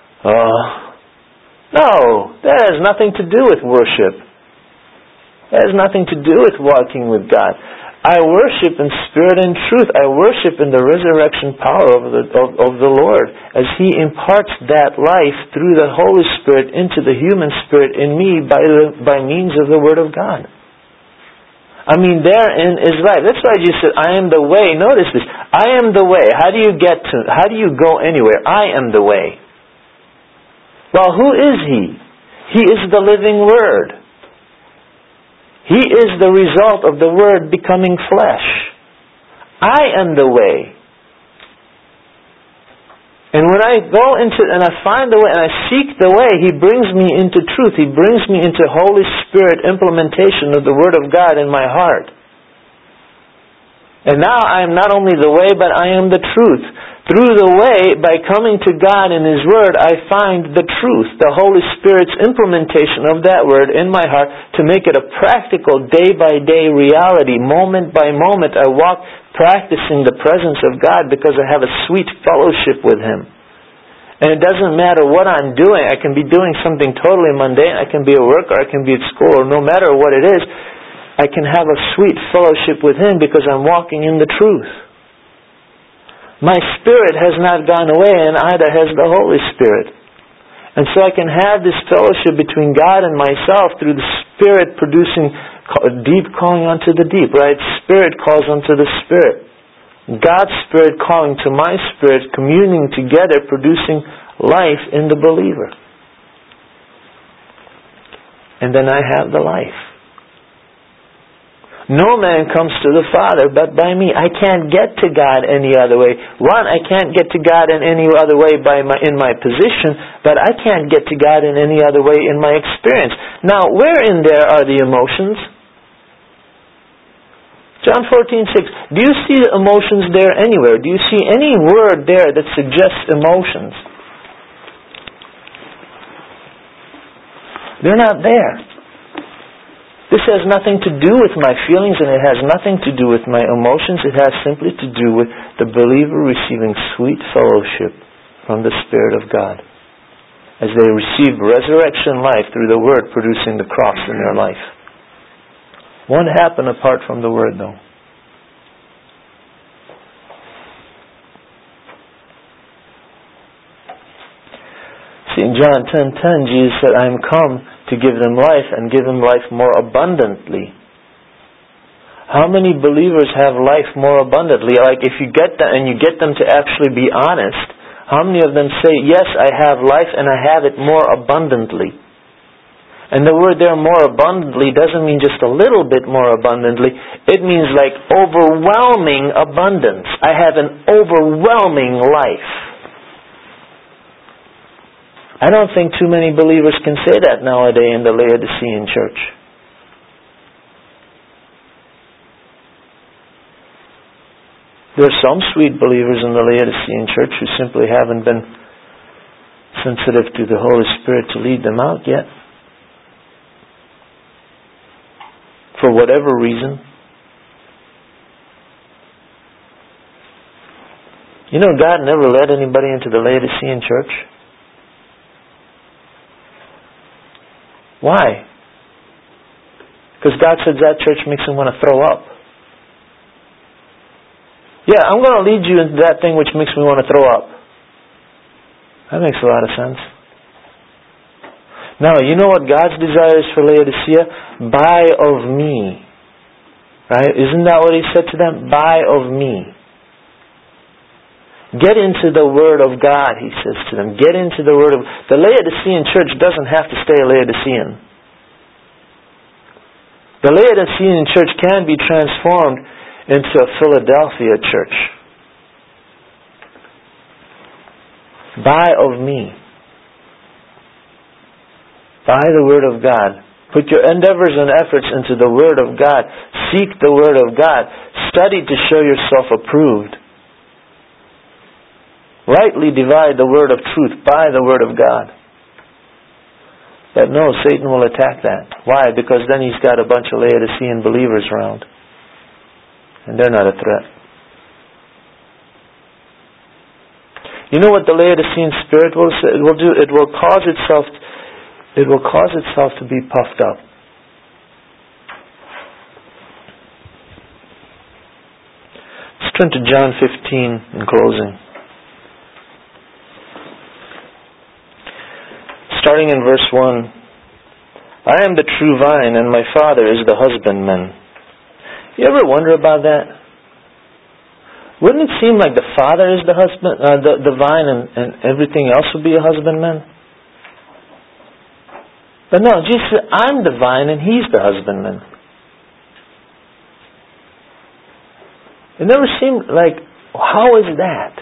No, that has nothing to do with worship. That has nothing to do with walking with God. I worship in spirit and truth. I worship in the resurrection power of the Lord as He imparts that life through the Holy Spirit into the human spirit in me by means of the Word of God. I mean, therein is life. That's why Jesus said, I am the way. Notice this. I am the way. How do you go anywhere? I am the way. Well, who is He? He is the living Word. He is the result of the Word becoming flesh. I am the way. And when I go into and I find the way and I seek the way, He brings me into truth. He brings me into Holy Spirit implementation of the Word of God in my heart. And now I am not only the way, but I am the truth. Through the way, by coming to God in His Word, I find the truth, the Holy Spirit's implementation of that Word in my heart to make it a practical, day-by-day reality. Moment by moment, I walk practicing the presence of God because I have a sweet fellowship with Him. And it doesn't matter what I'm doing. I can be doing something totally mundane. I can be at work, or I can be at school, or no matter what it is, I can have a sweet fellowship with Him because I'm walking in the truth. My spirit has not gone away, and either has the Holy Spirit. And so I can have this fellowship between God and myself through the Spirit producing deep calling unto the deep, right? Spirit calls unto the Spirit. God's Spirit calling to my spirit, communing together, producing life in the believer. And then I have the life. No man comes to the Father but by me. I can't get to God any other way. One, I can't get to God in any other way in my position, but I can't get to God in any other way in my experience. Now, where in there are the emotions? John 14:6. Do you see the emotions there anywhere? Do you see any word there that suggests emotions? They're not there. This has nothing to do with my feelings, and it has nothing to do with my emotions. It has simply to do with the believer receiving sweet fellowship from the Spirit of God as they receive resurrection life through the Word producing the cross in their life. Won't happen apart from the Word, though. See, in John 10:10, Jesus said, I am come to give them life and give them life more abundantly. How many believers have life more abundantly? Like if you get them and you get them to actually be honest, how many of them say, yes, I have life and I have it more abundantly? And the word there, more abundantly, doesn't mean just a little bit more abundantly. It means like overwhelming abundance. I have an overwhelming life. I don't think too many believers can say that nowadays in the Laodicean church. There are some sweet believers in the Laodicean church who simply haven't been sensitive to the Holy Spirit to lead them out yet. For whatever reason. You know, God never led anybody into the Laodicean church. Why? Because God said that church makes him want to throw up. Yeah, I'm going to lead you into that thing which makes me want to throw up. That makes a lot of sense. Now, you know what God's desire is for Laodicea? Buy of me. Right? Isn't that what He said to them? Buy of me. Get into the Word of God, He says to them. Get into the Word of... The Laodicean church doesn't have to stay Laodicean. The Laodicean church can be transformed into a Philadelphia church. Buy of me. Buy the Word of God. Put your endeavors and efforts into the Word of God. Seek the Word of God. Study to show yourself approved. Rightly divide the word of truth by the Word of God. But no, Satan will attack that. Why? Because then he's got a bunch of Laodicean believers around. And they're not a threat. You know what the Laodicean spirit will do? It will cause itself to be puffed up. Let's turn to John 15 in closing. Starting in verse 1, I am the true vine, and my Father is the husbandman. You ever wonder about that? Wouldn't it seem like the Father is the husband, the vine, and everything else would be a husbandman? But no, Jesus said, I'm the vine, and He's the husbandman. It never seemed like, how is that?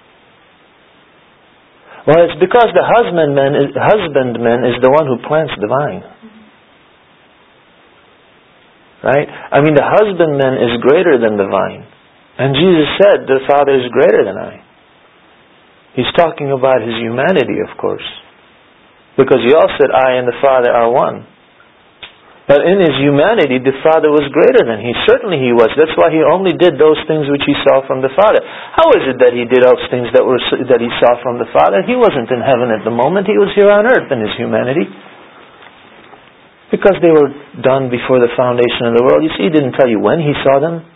Well, it's because the husbandman is the one who plants the vine. Right? I mean, the husbandman is greater than the vine. And Jesus said, the Father is greater than I. He's talking about His humanity, of course. Because He also said, I and the Father are one. But in His humanity, the Father was greater than He. Certainly He was. That's why He only did those things which He saw from the Father. How is it that He did those things that He saw from the Father? He wasn't in heaven at the moment. He was here on earth in His humanity. Because they were done before the foundation of the world. You see, He didn't tell you when He saw them.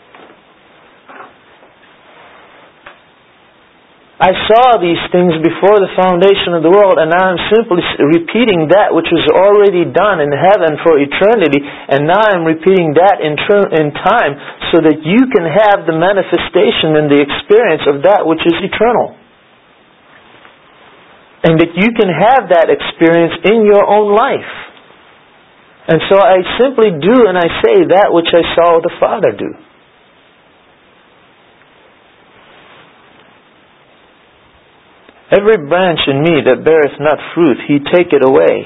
I saw these things before the foundation of the world, and now I'm simply repeating that which was already done in heaven for eternity, and now I'm repeating that in time so that you can have the manifestation and the experience of that which is eternal. And that you can have that experience in your own life. And so I simply do and I say that which I saw the Father do. Every branch in me that beareth not fruit, He taketh away.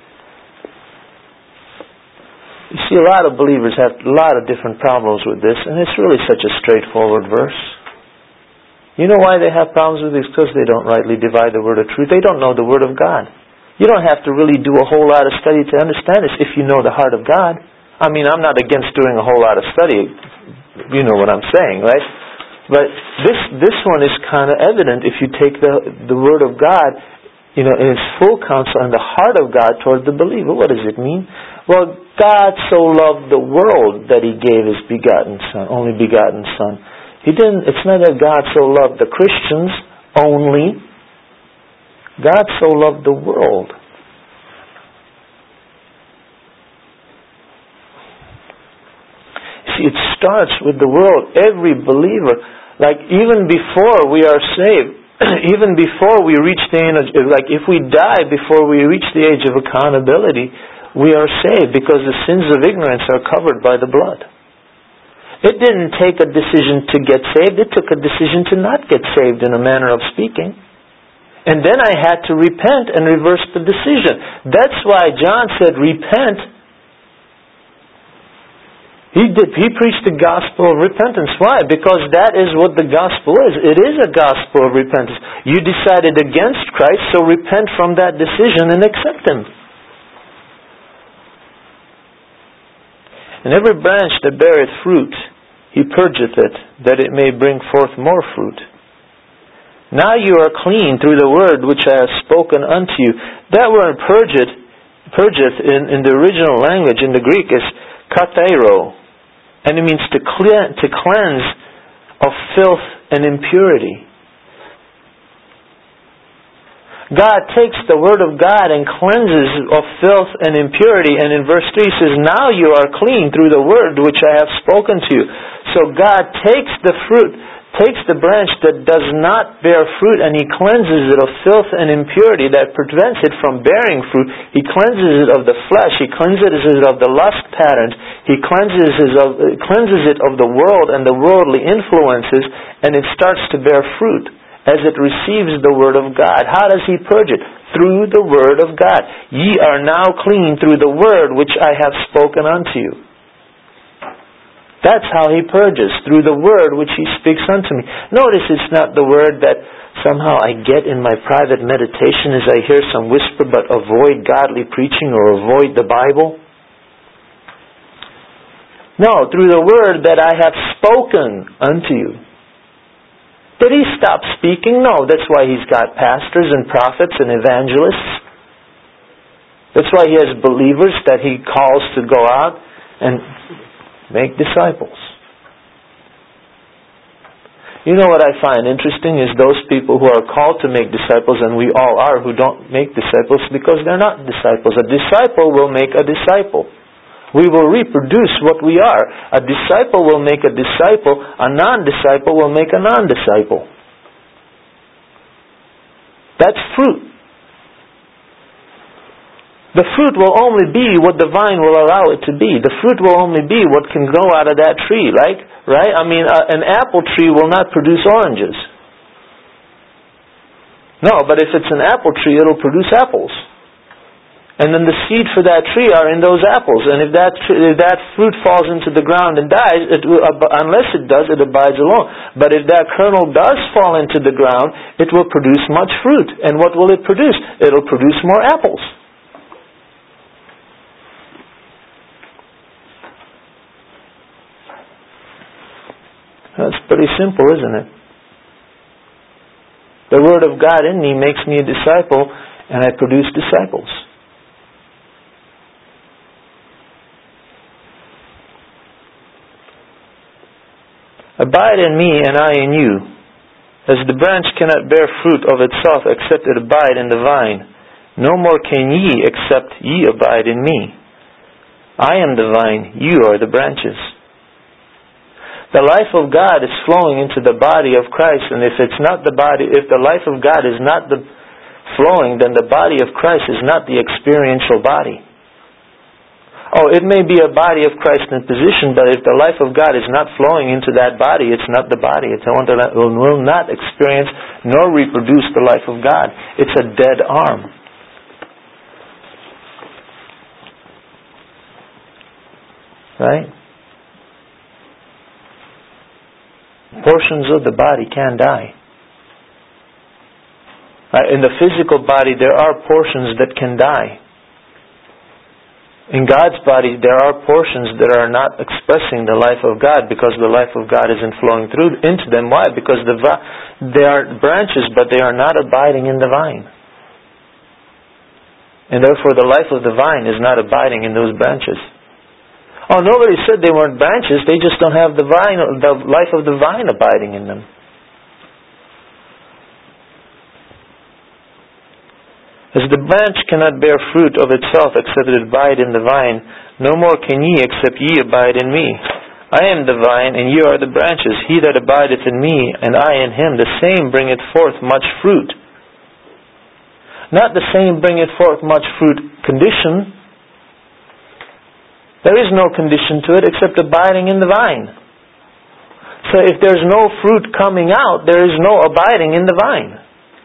You see, a lot of believers have a lot of different problems with this, and it's really such a straightforward verse. You know why they have problems with this? Because they don't rightly divide the word of truth. They don't know the Word of God. You don't have to really do a whole lot of study to understand this if you know the heart of God. I mean, I'm not against doing a whole lot of study. You know what I'm saying, right? But this one is kind of evident if you take the Word of God, in its full counsel and the heart of God toward the believer. What does it mean? Well, God so loved the world that He gave His begotten Son, only begotten Son. It's not that God so loved the Christians only. God so loved the world. See, it starts with the world. Every believer, like even before we are saved, even before we reach the age, like if we die before we reach the age of accountability, we are saved because the sins of ignorance are covered by the blood. It didn't take a decision to get saved. It took a decision to not get saved, in a manner of speaking. And then I had to repent and reverse the decision. That's why John said, repent. He preached the gospel of repentance. Why? Because that is what the gospel is. It is a gospel of repentance. You decided against Christ, so repent from that decision and accept Him. And every branch that beareth fruit, He purgeth it, that it may bring forth more fruit. Now you are clean through the word which I have spoken unto you. That word purgeth in the original language, in the Greek, is kathairo. And it means to cleanse of filth and impurity. God takes the Word of God and cleanses of filth and impurity. And in verse 3 says, now you are clean through the Word which I have spoken to you. So God takes the branch that does not bear fruit, and He cleanses it of filth and impurity that prevents it from bearing fruit. He cleanses it of the flesh. He cleanses it of the lust patterns. He cleanses it of the world and the worldly influences, and it starts to bear fruit as it receives the Word of God. How does He purge it? Through the Word of God. Ye are now clean through the Word which I have spoken unto you. That's how He purges, through the Word which He speaks unto me. Notice it's not the Word that somehow I get in my private meditation as I hear some whisper, but avoid godly preaching or avoid the Bible. No, through the Word that I have spoken unto you. Did He stop speaking? No, that's why He's got pastors and prophets and evangelists. That's why He has believers that He calls to go out and make disciples. You know what I find interesting is those people who are called to make disciples, and we all are, who don't make disciples because they're not disciples. A disciple will make a disciple. We will reproduce what we are. A disciple will make a disciple. A non-disciple will make a non-disciple. That's fruit. The fruit will only be what the vine will allow it to be. The fruit will only be what can grow out of that tree, right? I mean, an apple tree will not produce oranges. No, but if it's an apple tree, it'll produce apples. And then the seed for that tree are in those apples. And if that fruit falls into the ground and dies, unless it does, it abides alone. But if that kernel does fall into the ground, it will produce much fruit. And what will it produce? It will produce more apples. That's pretty simple, isn't it? The Word of God in me makes me a disciple, and I produce disciples. Abide in me, and I in you. As the branch cannot bear fruit of itself except it abide in the vine, no more can ye except ye abide in me. I am the vine, you are the branches. The life of God is flowing into the body of Christ, and if the life of God is not flowing, then the body of Christ is not the experiential body. Oh, it may be a body of Christ in position, but if the life of God is not flowing into that body, it's not the body. It will not experience nor reproduce the life of God. It's a dead arm. Right? Portions of the body can die. In the physical body, there are portions that can die. In God's body, there are portions that are not expressing the life of God because the life of God isn't flowing through into them. Why? Because they are branches, but they are not abiding in the vine. And therefore the life of the vine is not abiding in those branches. Oh, nobody said they weren't branches. They just don't have the life of the vine abiding in them. As the branch cannot bear fruit of itself except it abide in the vine, no more can ye except ye abide in me. I am the vine, and ye are the branches. He that abideth in me, and I in him, the same bringeth forth much fruit. Not the same bringeth forth much fruit condition. There is no condition to it except abiding in the vine. So if there's no fruit coming out, there is no abiding in the vine.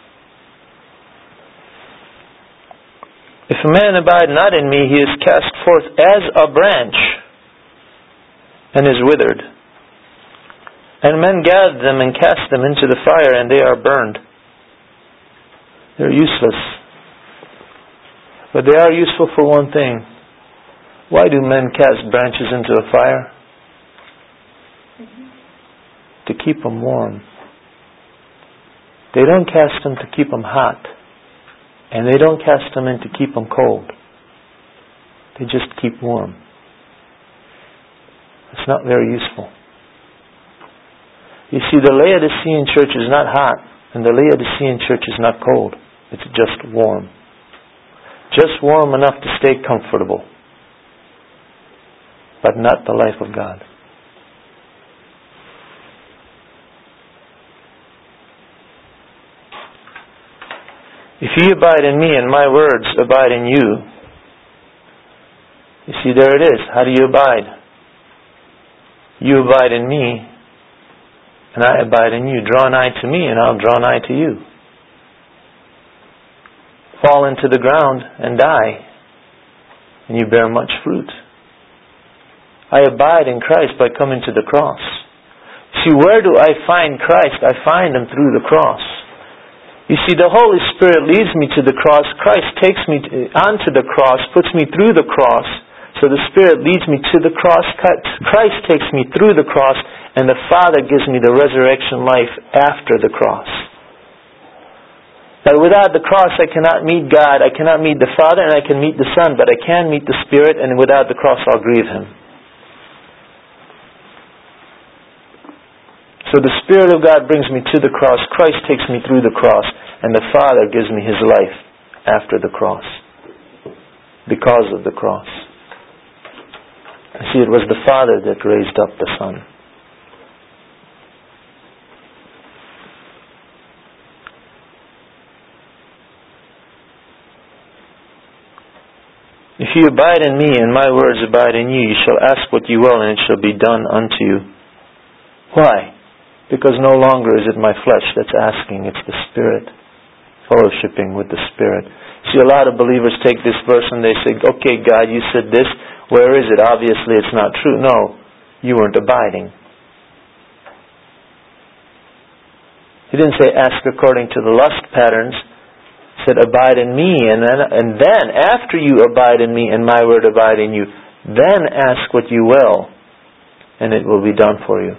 If a man abide not in me, he is cast forth as a branch and is withered. And men gather them and cast them into the fire, and they are burned. They're useless. But they are useful for one thing. Why do men cast branches into a fire? To keep them warm. They don't cast them to keep them hot. And they don't cast them in to keep them cold. They just keep warm. It's not very useful. You see, the Laodicean church is not hot, and the Laodicean church is not cold. It's just warm. Just warm enough to stay comfortable. But not the life of God. If ye abide in me and my words abide in you. You see, there it is. How do you abide? You abide in me and I abide in you. Draw nigh to me and I'll draw nigh to you. Fall into the ground and die and you bear much fruit. I abide in Christ by coming to the cross. See, where do I find Christ? I find Him through the cross. You see, the Holy Spirit leads me to the cross. Christ takes me onto the cross, puts me through the cross. So the Spirit leads me to the cross. Christ takes me through the cross, and the Father gives me the resurrection life after the cross. But without the cross, I cannot meet God. I cannot meet the Father, and I can meet the Son, but I can meet the Spirit, and without the cross, I'll grieve Him. So the Spirit of God brings me to the cross. Christ takes me through the cross. And the Father gives me His life after the cross. Because of the cross. See, it was the Father that raised up the Son. If ye abide in me and my words abide in you, ye shall ask what ye will, and it shall be done unto you. Why? Because no longer is it my flesh that's asking, it's the Spirit, fellowshipping with the Spirit. See, a lot of believers take this verse and they say, okay, God, you said this. Where is it? Obviously, it's not true. No, you weren't abiding. He didn't say, ask according to the lust patterns. He said, abide in me. And then, after you abide in me and my word abide in you, then ask what you will, and it will be done for you.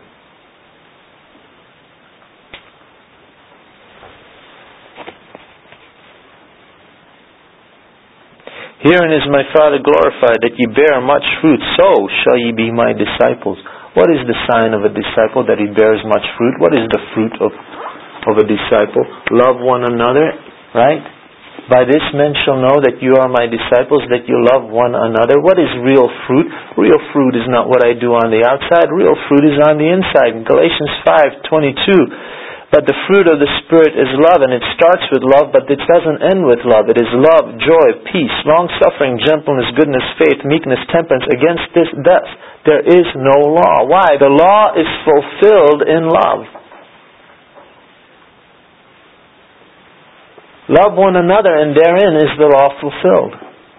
Herein is my Father glorified, that ye bear much fruit, so shall ye be my disciples. What is the sign of a disciple? That he bears much fruit. What is the fruit of a disciple? Love one another, right? By this men shall know that you are my disciples, that you love one another. What is real fruit? Real fruit is not what I do on the outside. Real fruit is on the inside. In Galatians 5:22, but the fruit of the Spirit is love, and it starts with love, but it doesn't end with love. It is love, joy, peace, long-suffering, gentleness, goodness, faith, meekness, temperance. Against this there is no law. Why? The law is fulfilled in love. Love one another, and therein is the law fulfilled.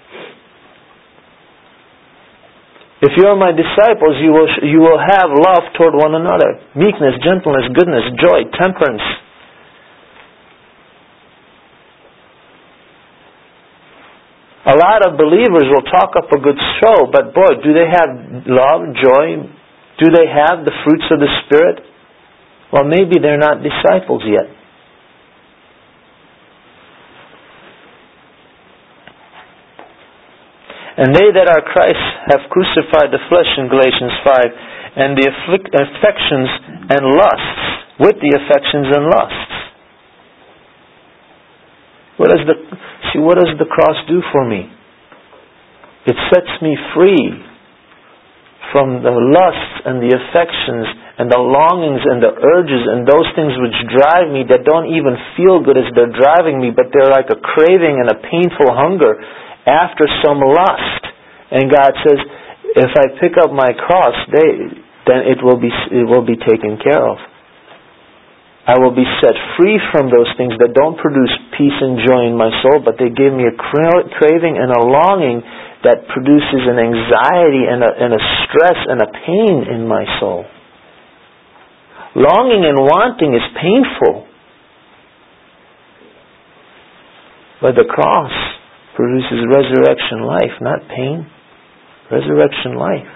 If you are my disciples, you will have love toward one another. Meekness, gentleness, goodness, joy, temperance. A lot of believers will talk up a good show, but boy, do they have love, joy? Do they have the fruits of the Spirit? Well, maybe they're not disciples yet. And they that are Christ have crucified the flesh in Galatians 5, and the affections and lusts, with the affections and lusts. What does the cross do for me? It sets me free from the lusts and the affections and the longings and the urges and those things which drive me that don't even feel good as they're driving me, but they're like a craving and a painful hunger after some lust. And God says, if I pick up my cross, then it will be taken care of. I will be set free from those things that don't produce peace and joy in my soul, but they give me a craving and a longing that produces an anxiety and a stress and a pain in my soul. Longing and wanting is painful. But the cross produces resurrection life, not pain. Resurrection life.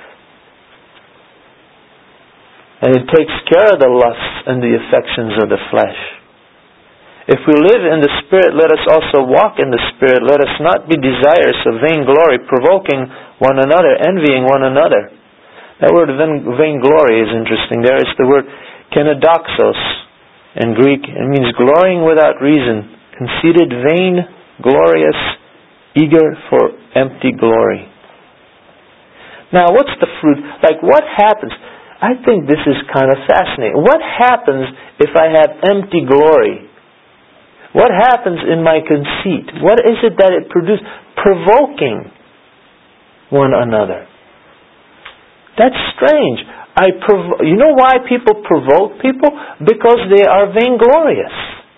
And it takes care of the lusts and the affections of the flesh. If we live in the Spirit, let us also walk in the Spirit. Let us not be desirous of vainglory, provoking one another, envying one another. That word vainglory is interesting. There is the word kenodoxos in Greek. It means glorying without reason, conceited, vain, glorious, eager for empty glory. Now, what's the fruit? Like, what happens? I think this is kind of fascinating. What happens if I have empty glory? What happens in my conceit? What is it that it produces? Provoking one another. That's strange. You know why people provoke people? Because they are vainglorious.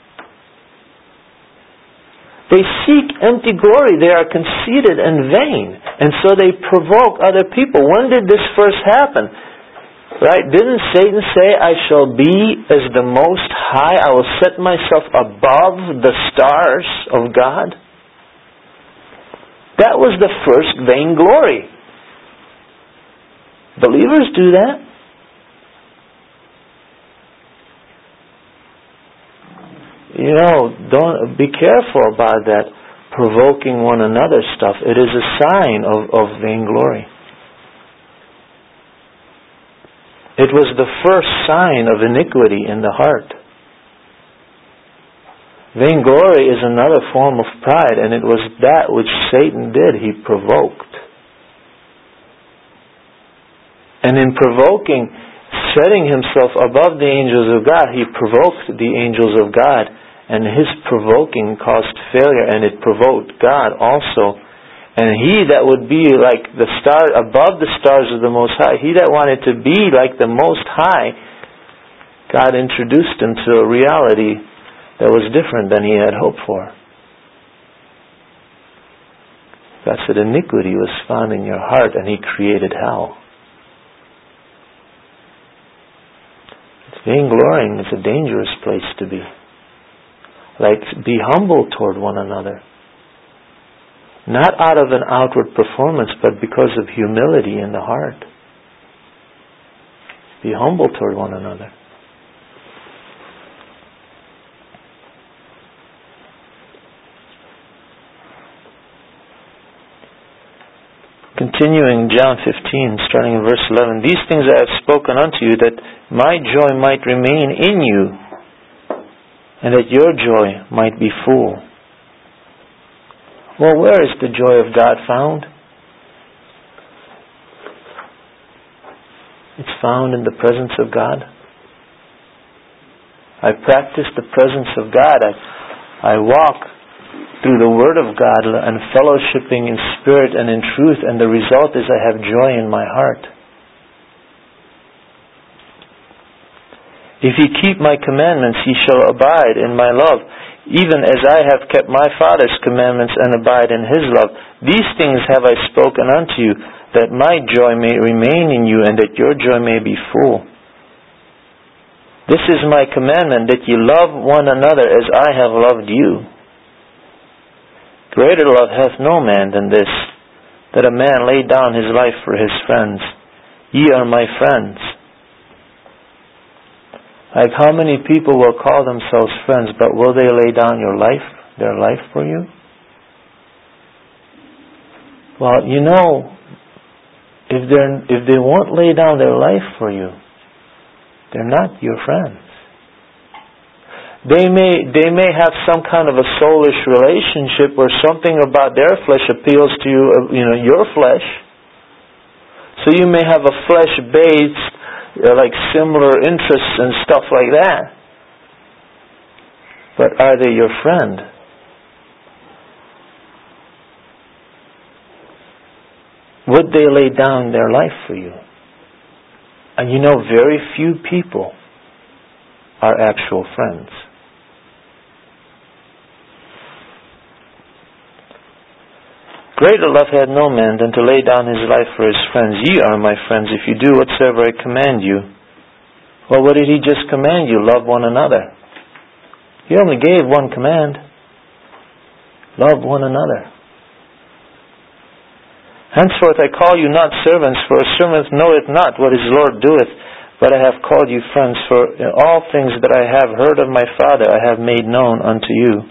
They seek empty glory. They are conceited and vain. And so they provoke other people. When did this first happen? Right? Didn't Satan say, I shall be as the Most High? I will set myself above the stars of God? That was the first vainglory. Believers do that. Don't be careful about that provoking one another stuff. It is a sign of vainglory. It was the first sign of iniquity in the heart. Vainglory is another form of pride, and it was that which Satan did. He provoked. And in provoking, setting himself above the angels of God, he provoked the angels of God. And his provoking caused failure, and it provoked God also. And he that would be like the star, above the stars of the Most High, he that wanted to be like the Most High, God introduced him to a reality that was different than he had hoped for. God said iniquity was found in your heart, and He created hell. Vainglorying is a dangerous place to be. Like, be humble toward one another. Not out of an outward performance, but because of humility in the heart. Be humble toward one another. Continuing John 15, starting in verse 11. These things I have spoken unto you, that my joy might remain in you, and that your joy might be full. Well, where is the joy of God found? It's found in the presence of God. I practice the presence of God. I walk through the Word of God and fellowshipping in spirit and in truth, and the result is I have joy in my heart. If ye keep my commandments, ye shall abide in my love, even as I have kept my Father's commandments and abide in His love. These things have I spoken unto you, that my joy may remain in you, and that your joy may be full. This is my commandment, that ye love one another as I have loved you. Greater love hath no man than this, that a man lay down his life for his friends. Ye are my friends. Like, how many people will call themselves friends, but will they lay down their life for you? Well, you know, if they won't lay down their life for you, they're not your friends. They may have some kind of a soulish relationship, or something about their flesh appeals to you, your flesh. So you may have a flesh-based, like similar interests and stuff like that. But are they your friend? Would they lay down their life for you? And you know, very few people are actual friends. Greater love had no man than to lay down his life for his friends. Ye are my friends if you do whatsoever I command you. Well, what did He just command you? Love one another. He only gave one command. Love one another. Henceforth I call you not servants, for a servant knoweth not what his Lord doeth, but I have called you friends, for in all things that I have heard of my Father I have made known unto you.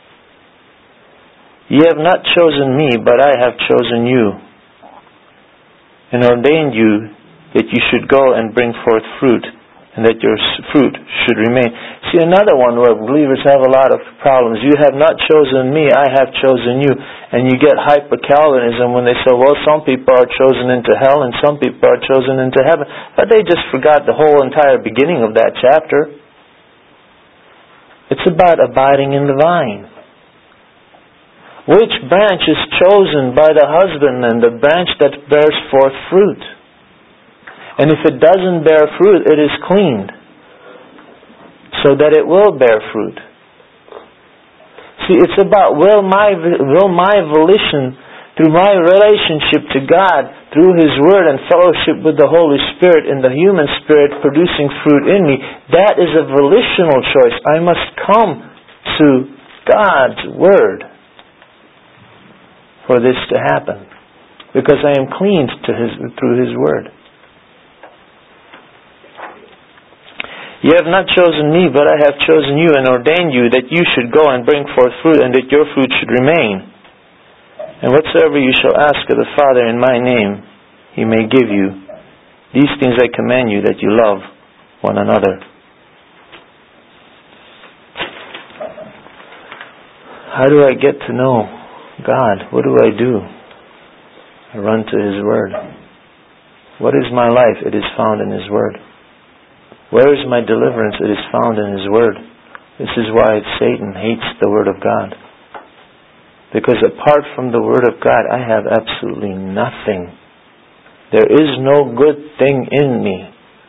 Ye have not chosen me, but I have chosen you, and ordained you that you should go and bring forth fruit, and that your fruit should remain. See, another one where believers have a lot of problems. You have not chosen me, I have chosen you. And you get hyper-Calvinism when they say, well, some people are chosen into hell and some people are chosen into heaven. But they just forgot the whole entire beginning of that chapter. It's about abiding in the vine. Which branch is chosen by the husbandman? The branch that bears forth fruit. And if it doesn't bear fruit, it is cleaned, so that it will bear fruit. See, it's about will my volition, through my relationship to God, through His Word and fellowship with the Holy Spirit and the human spirit producing fruit in me. That is a volitional choice. I must come to God's Word for this to happen, because I am cleaned through His Word. Ye have not chosen me, but I have chosen you and ordained you that you should go and bring forth fruit, and that your fruit should remain. And whatsoever you shall ask of the Father in my name, He may give you. These things I command you, that you love one another. How do I get to know God? What do I do? I run to His Word. What is my life? It is found in His Word. Where is my deliverance? It is found in His Word. This is why Satan hates the Word of God. Because apart from the Word of God, I have absolutely nothing. There is no good thing in me.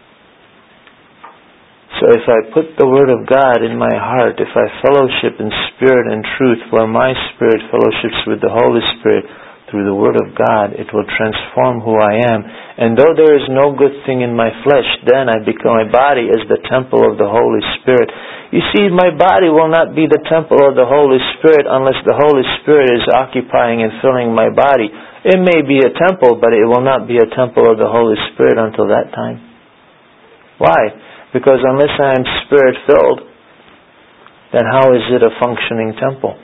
So if I put the Word of God in my heart, if I fellowship in spirit and truth, where my spirit fellowships with the Holy Spirit, through the Word of God, it will transform who I am. And though there is no good thing in my flesh, then my body is the temple of the Holy Spirit. You see, my body will not be the temple of the Holy Spirit unless the Holy Spirit is occupying and filling my body. It may be a temple, but it will not be a temple of the Holy Spirit until that time. Why? Because unless I am Spirit-filled, then how is it a functioning temple?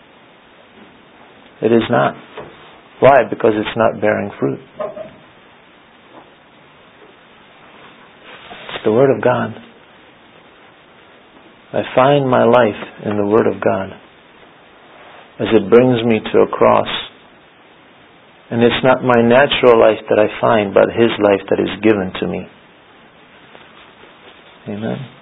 It is not. Why? Because it's not bearing fruit. It's the Word of God. I find my life in the Word of God as it brings me to a cross. And it's not my natural life that I find, but His life that is given to me. Amen.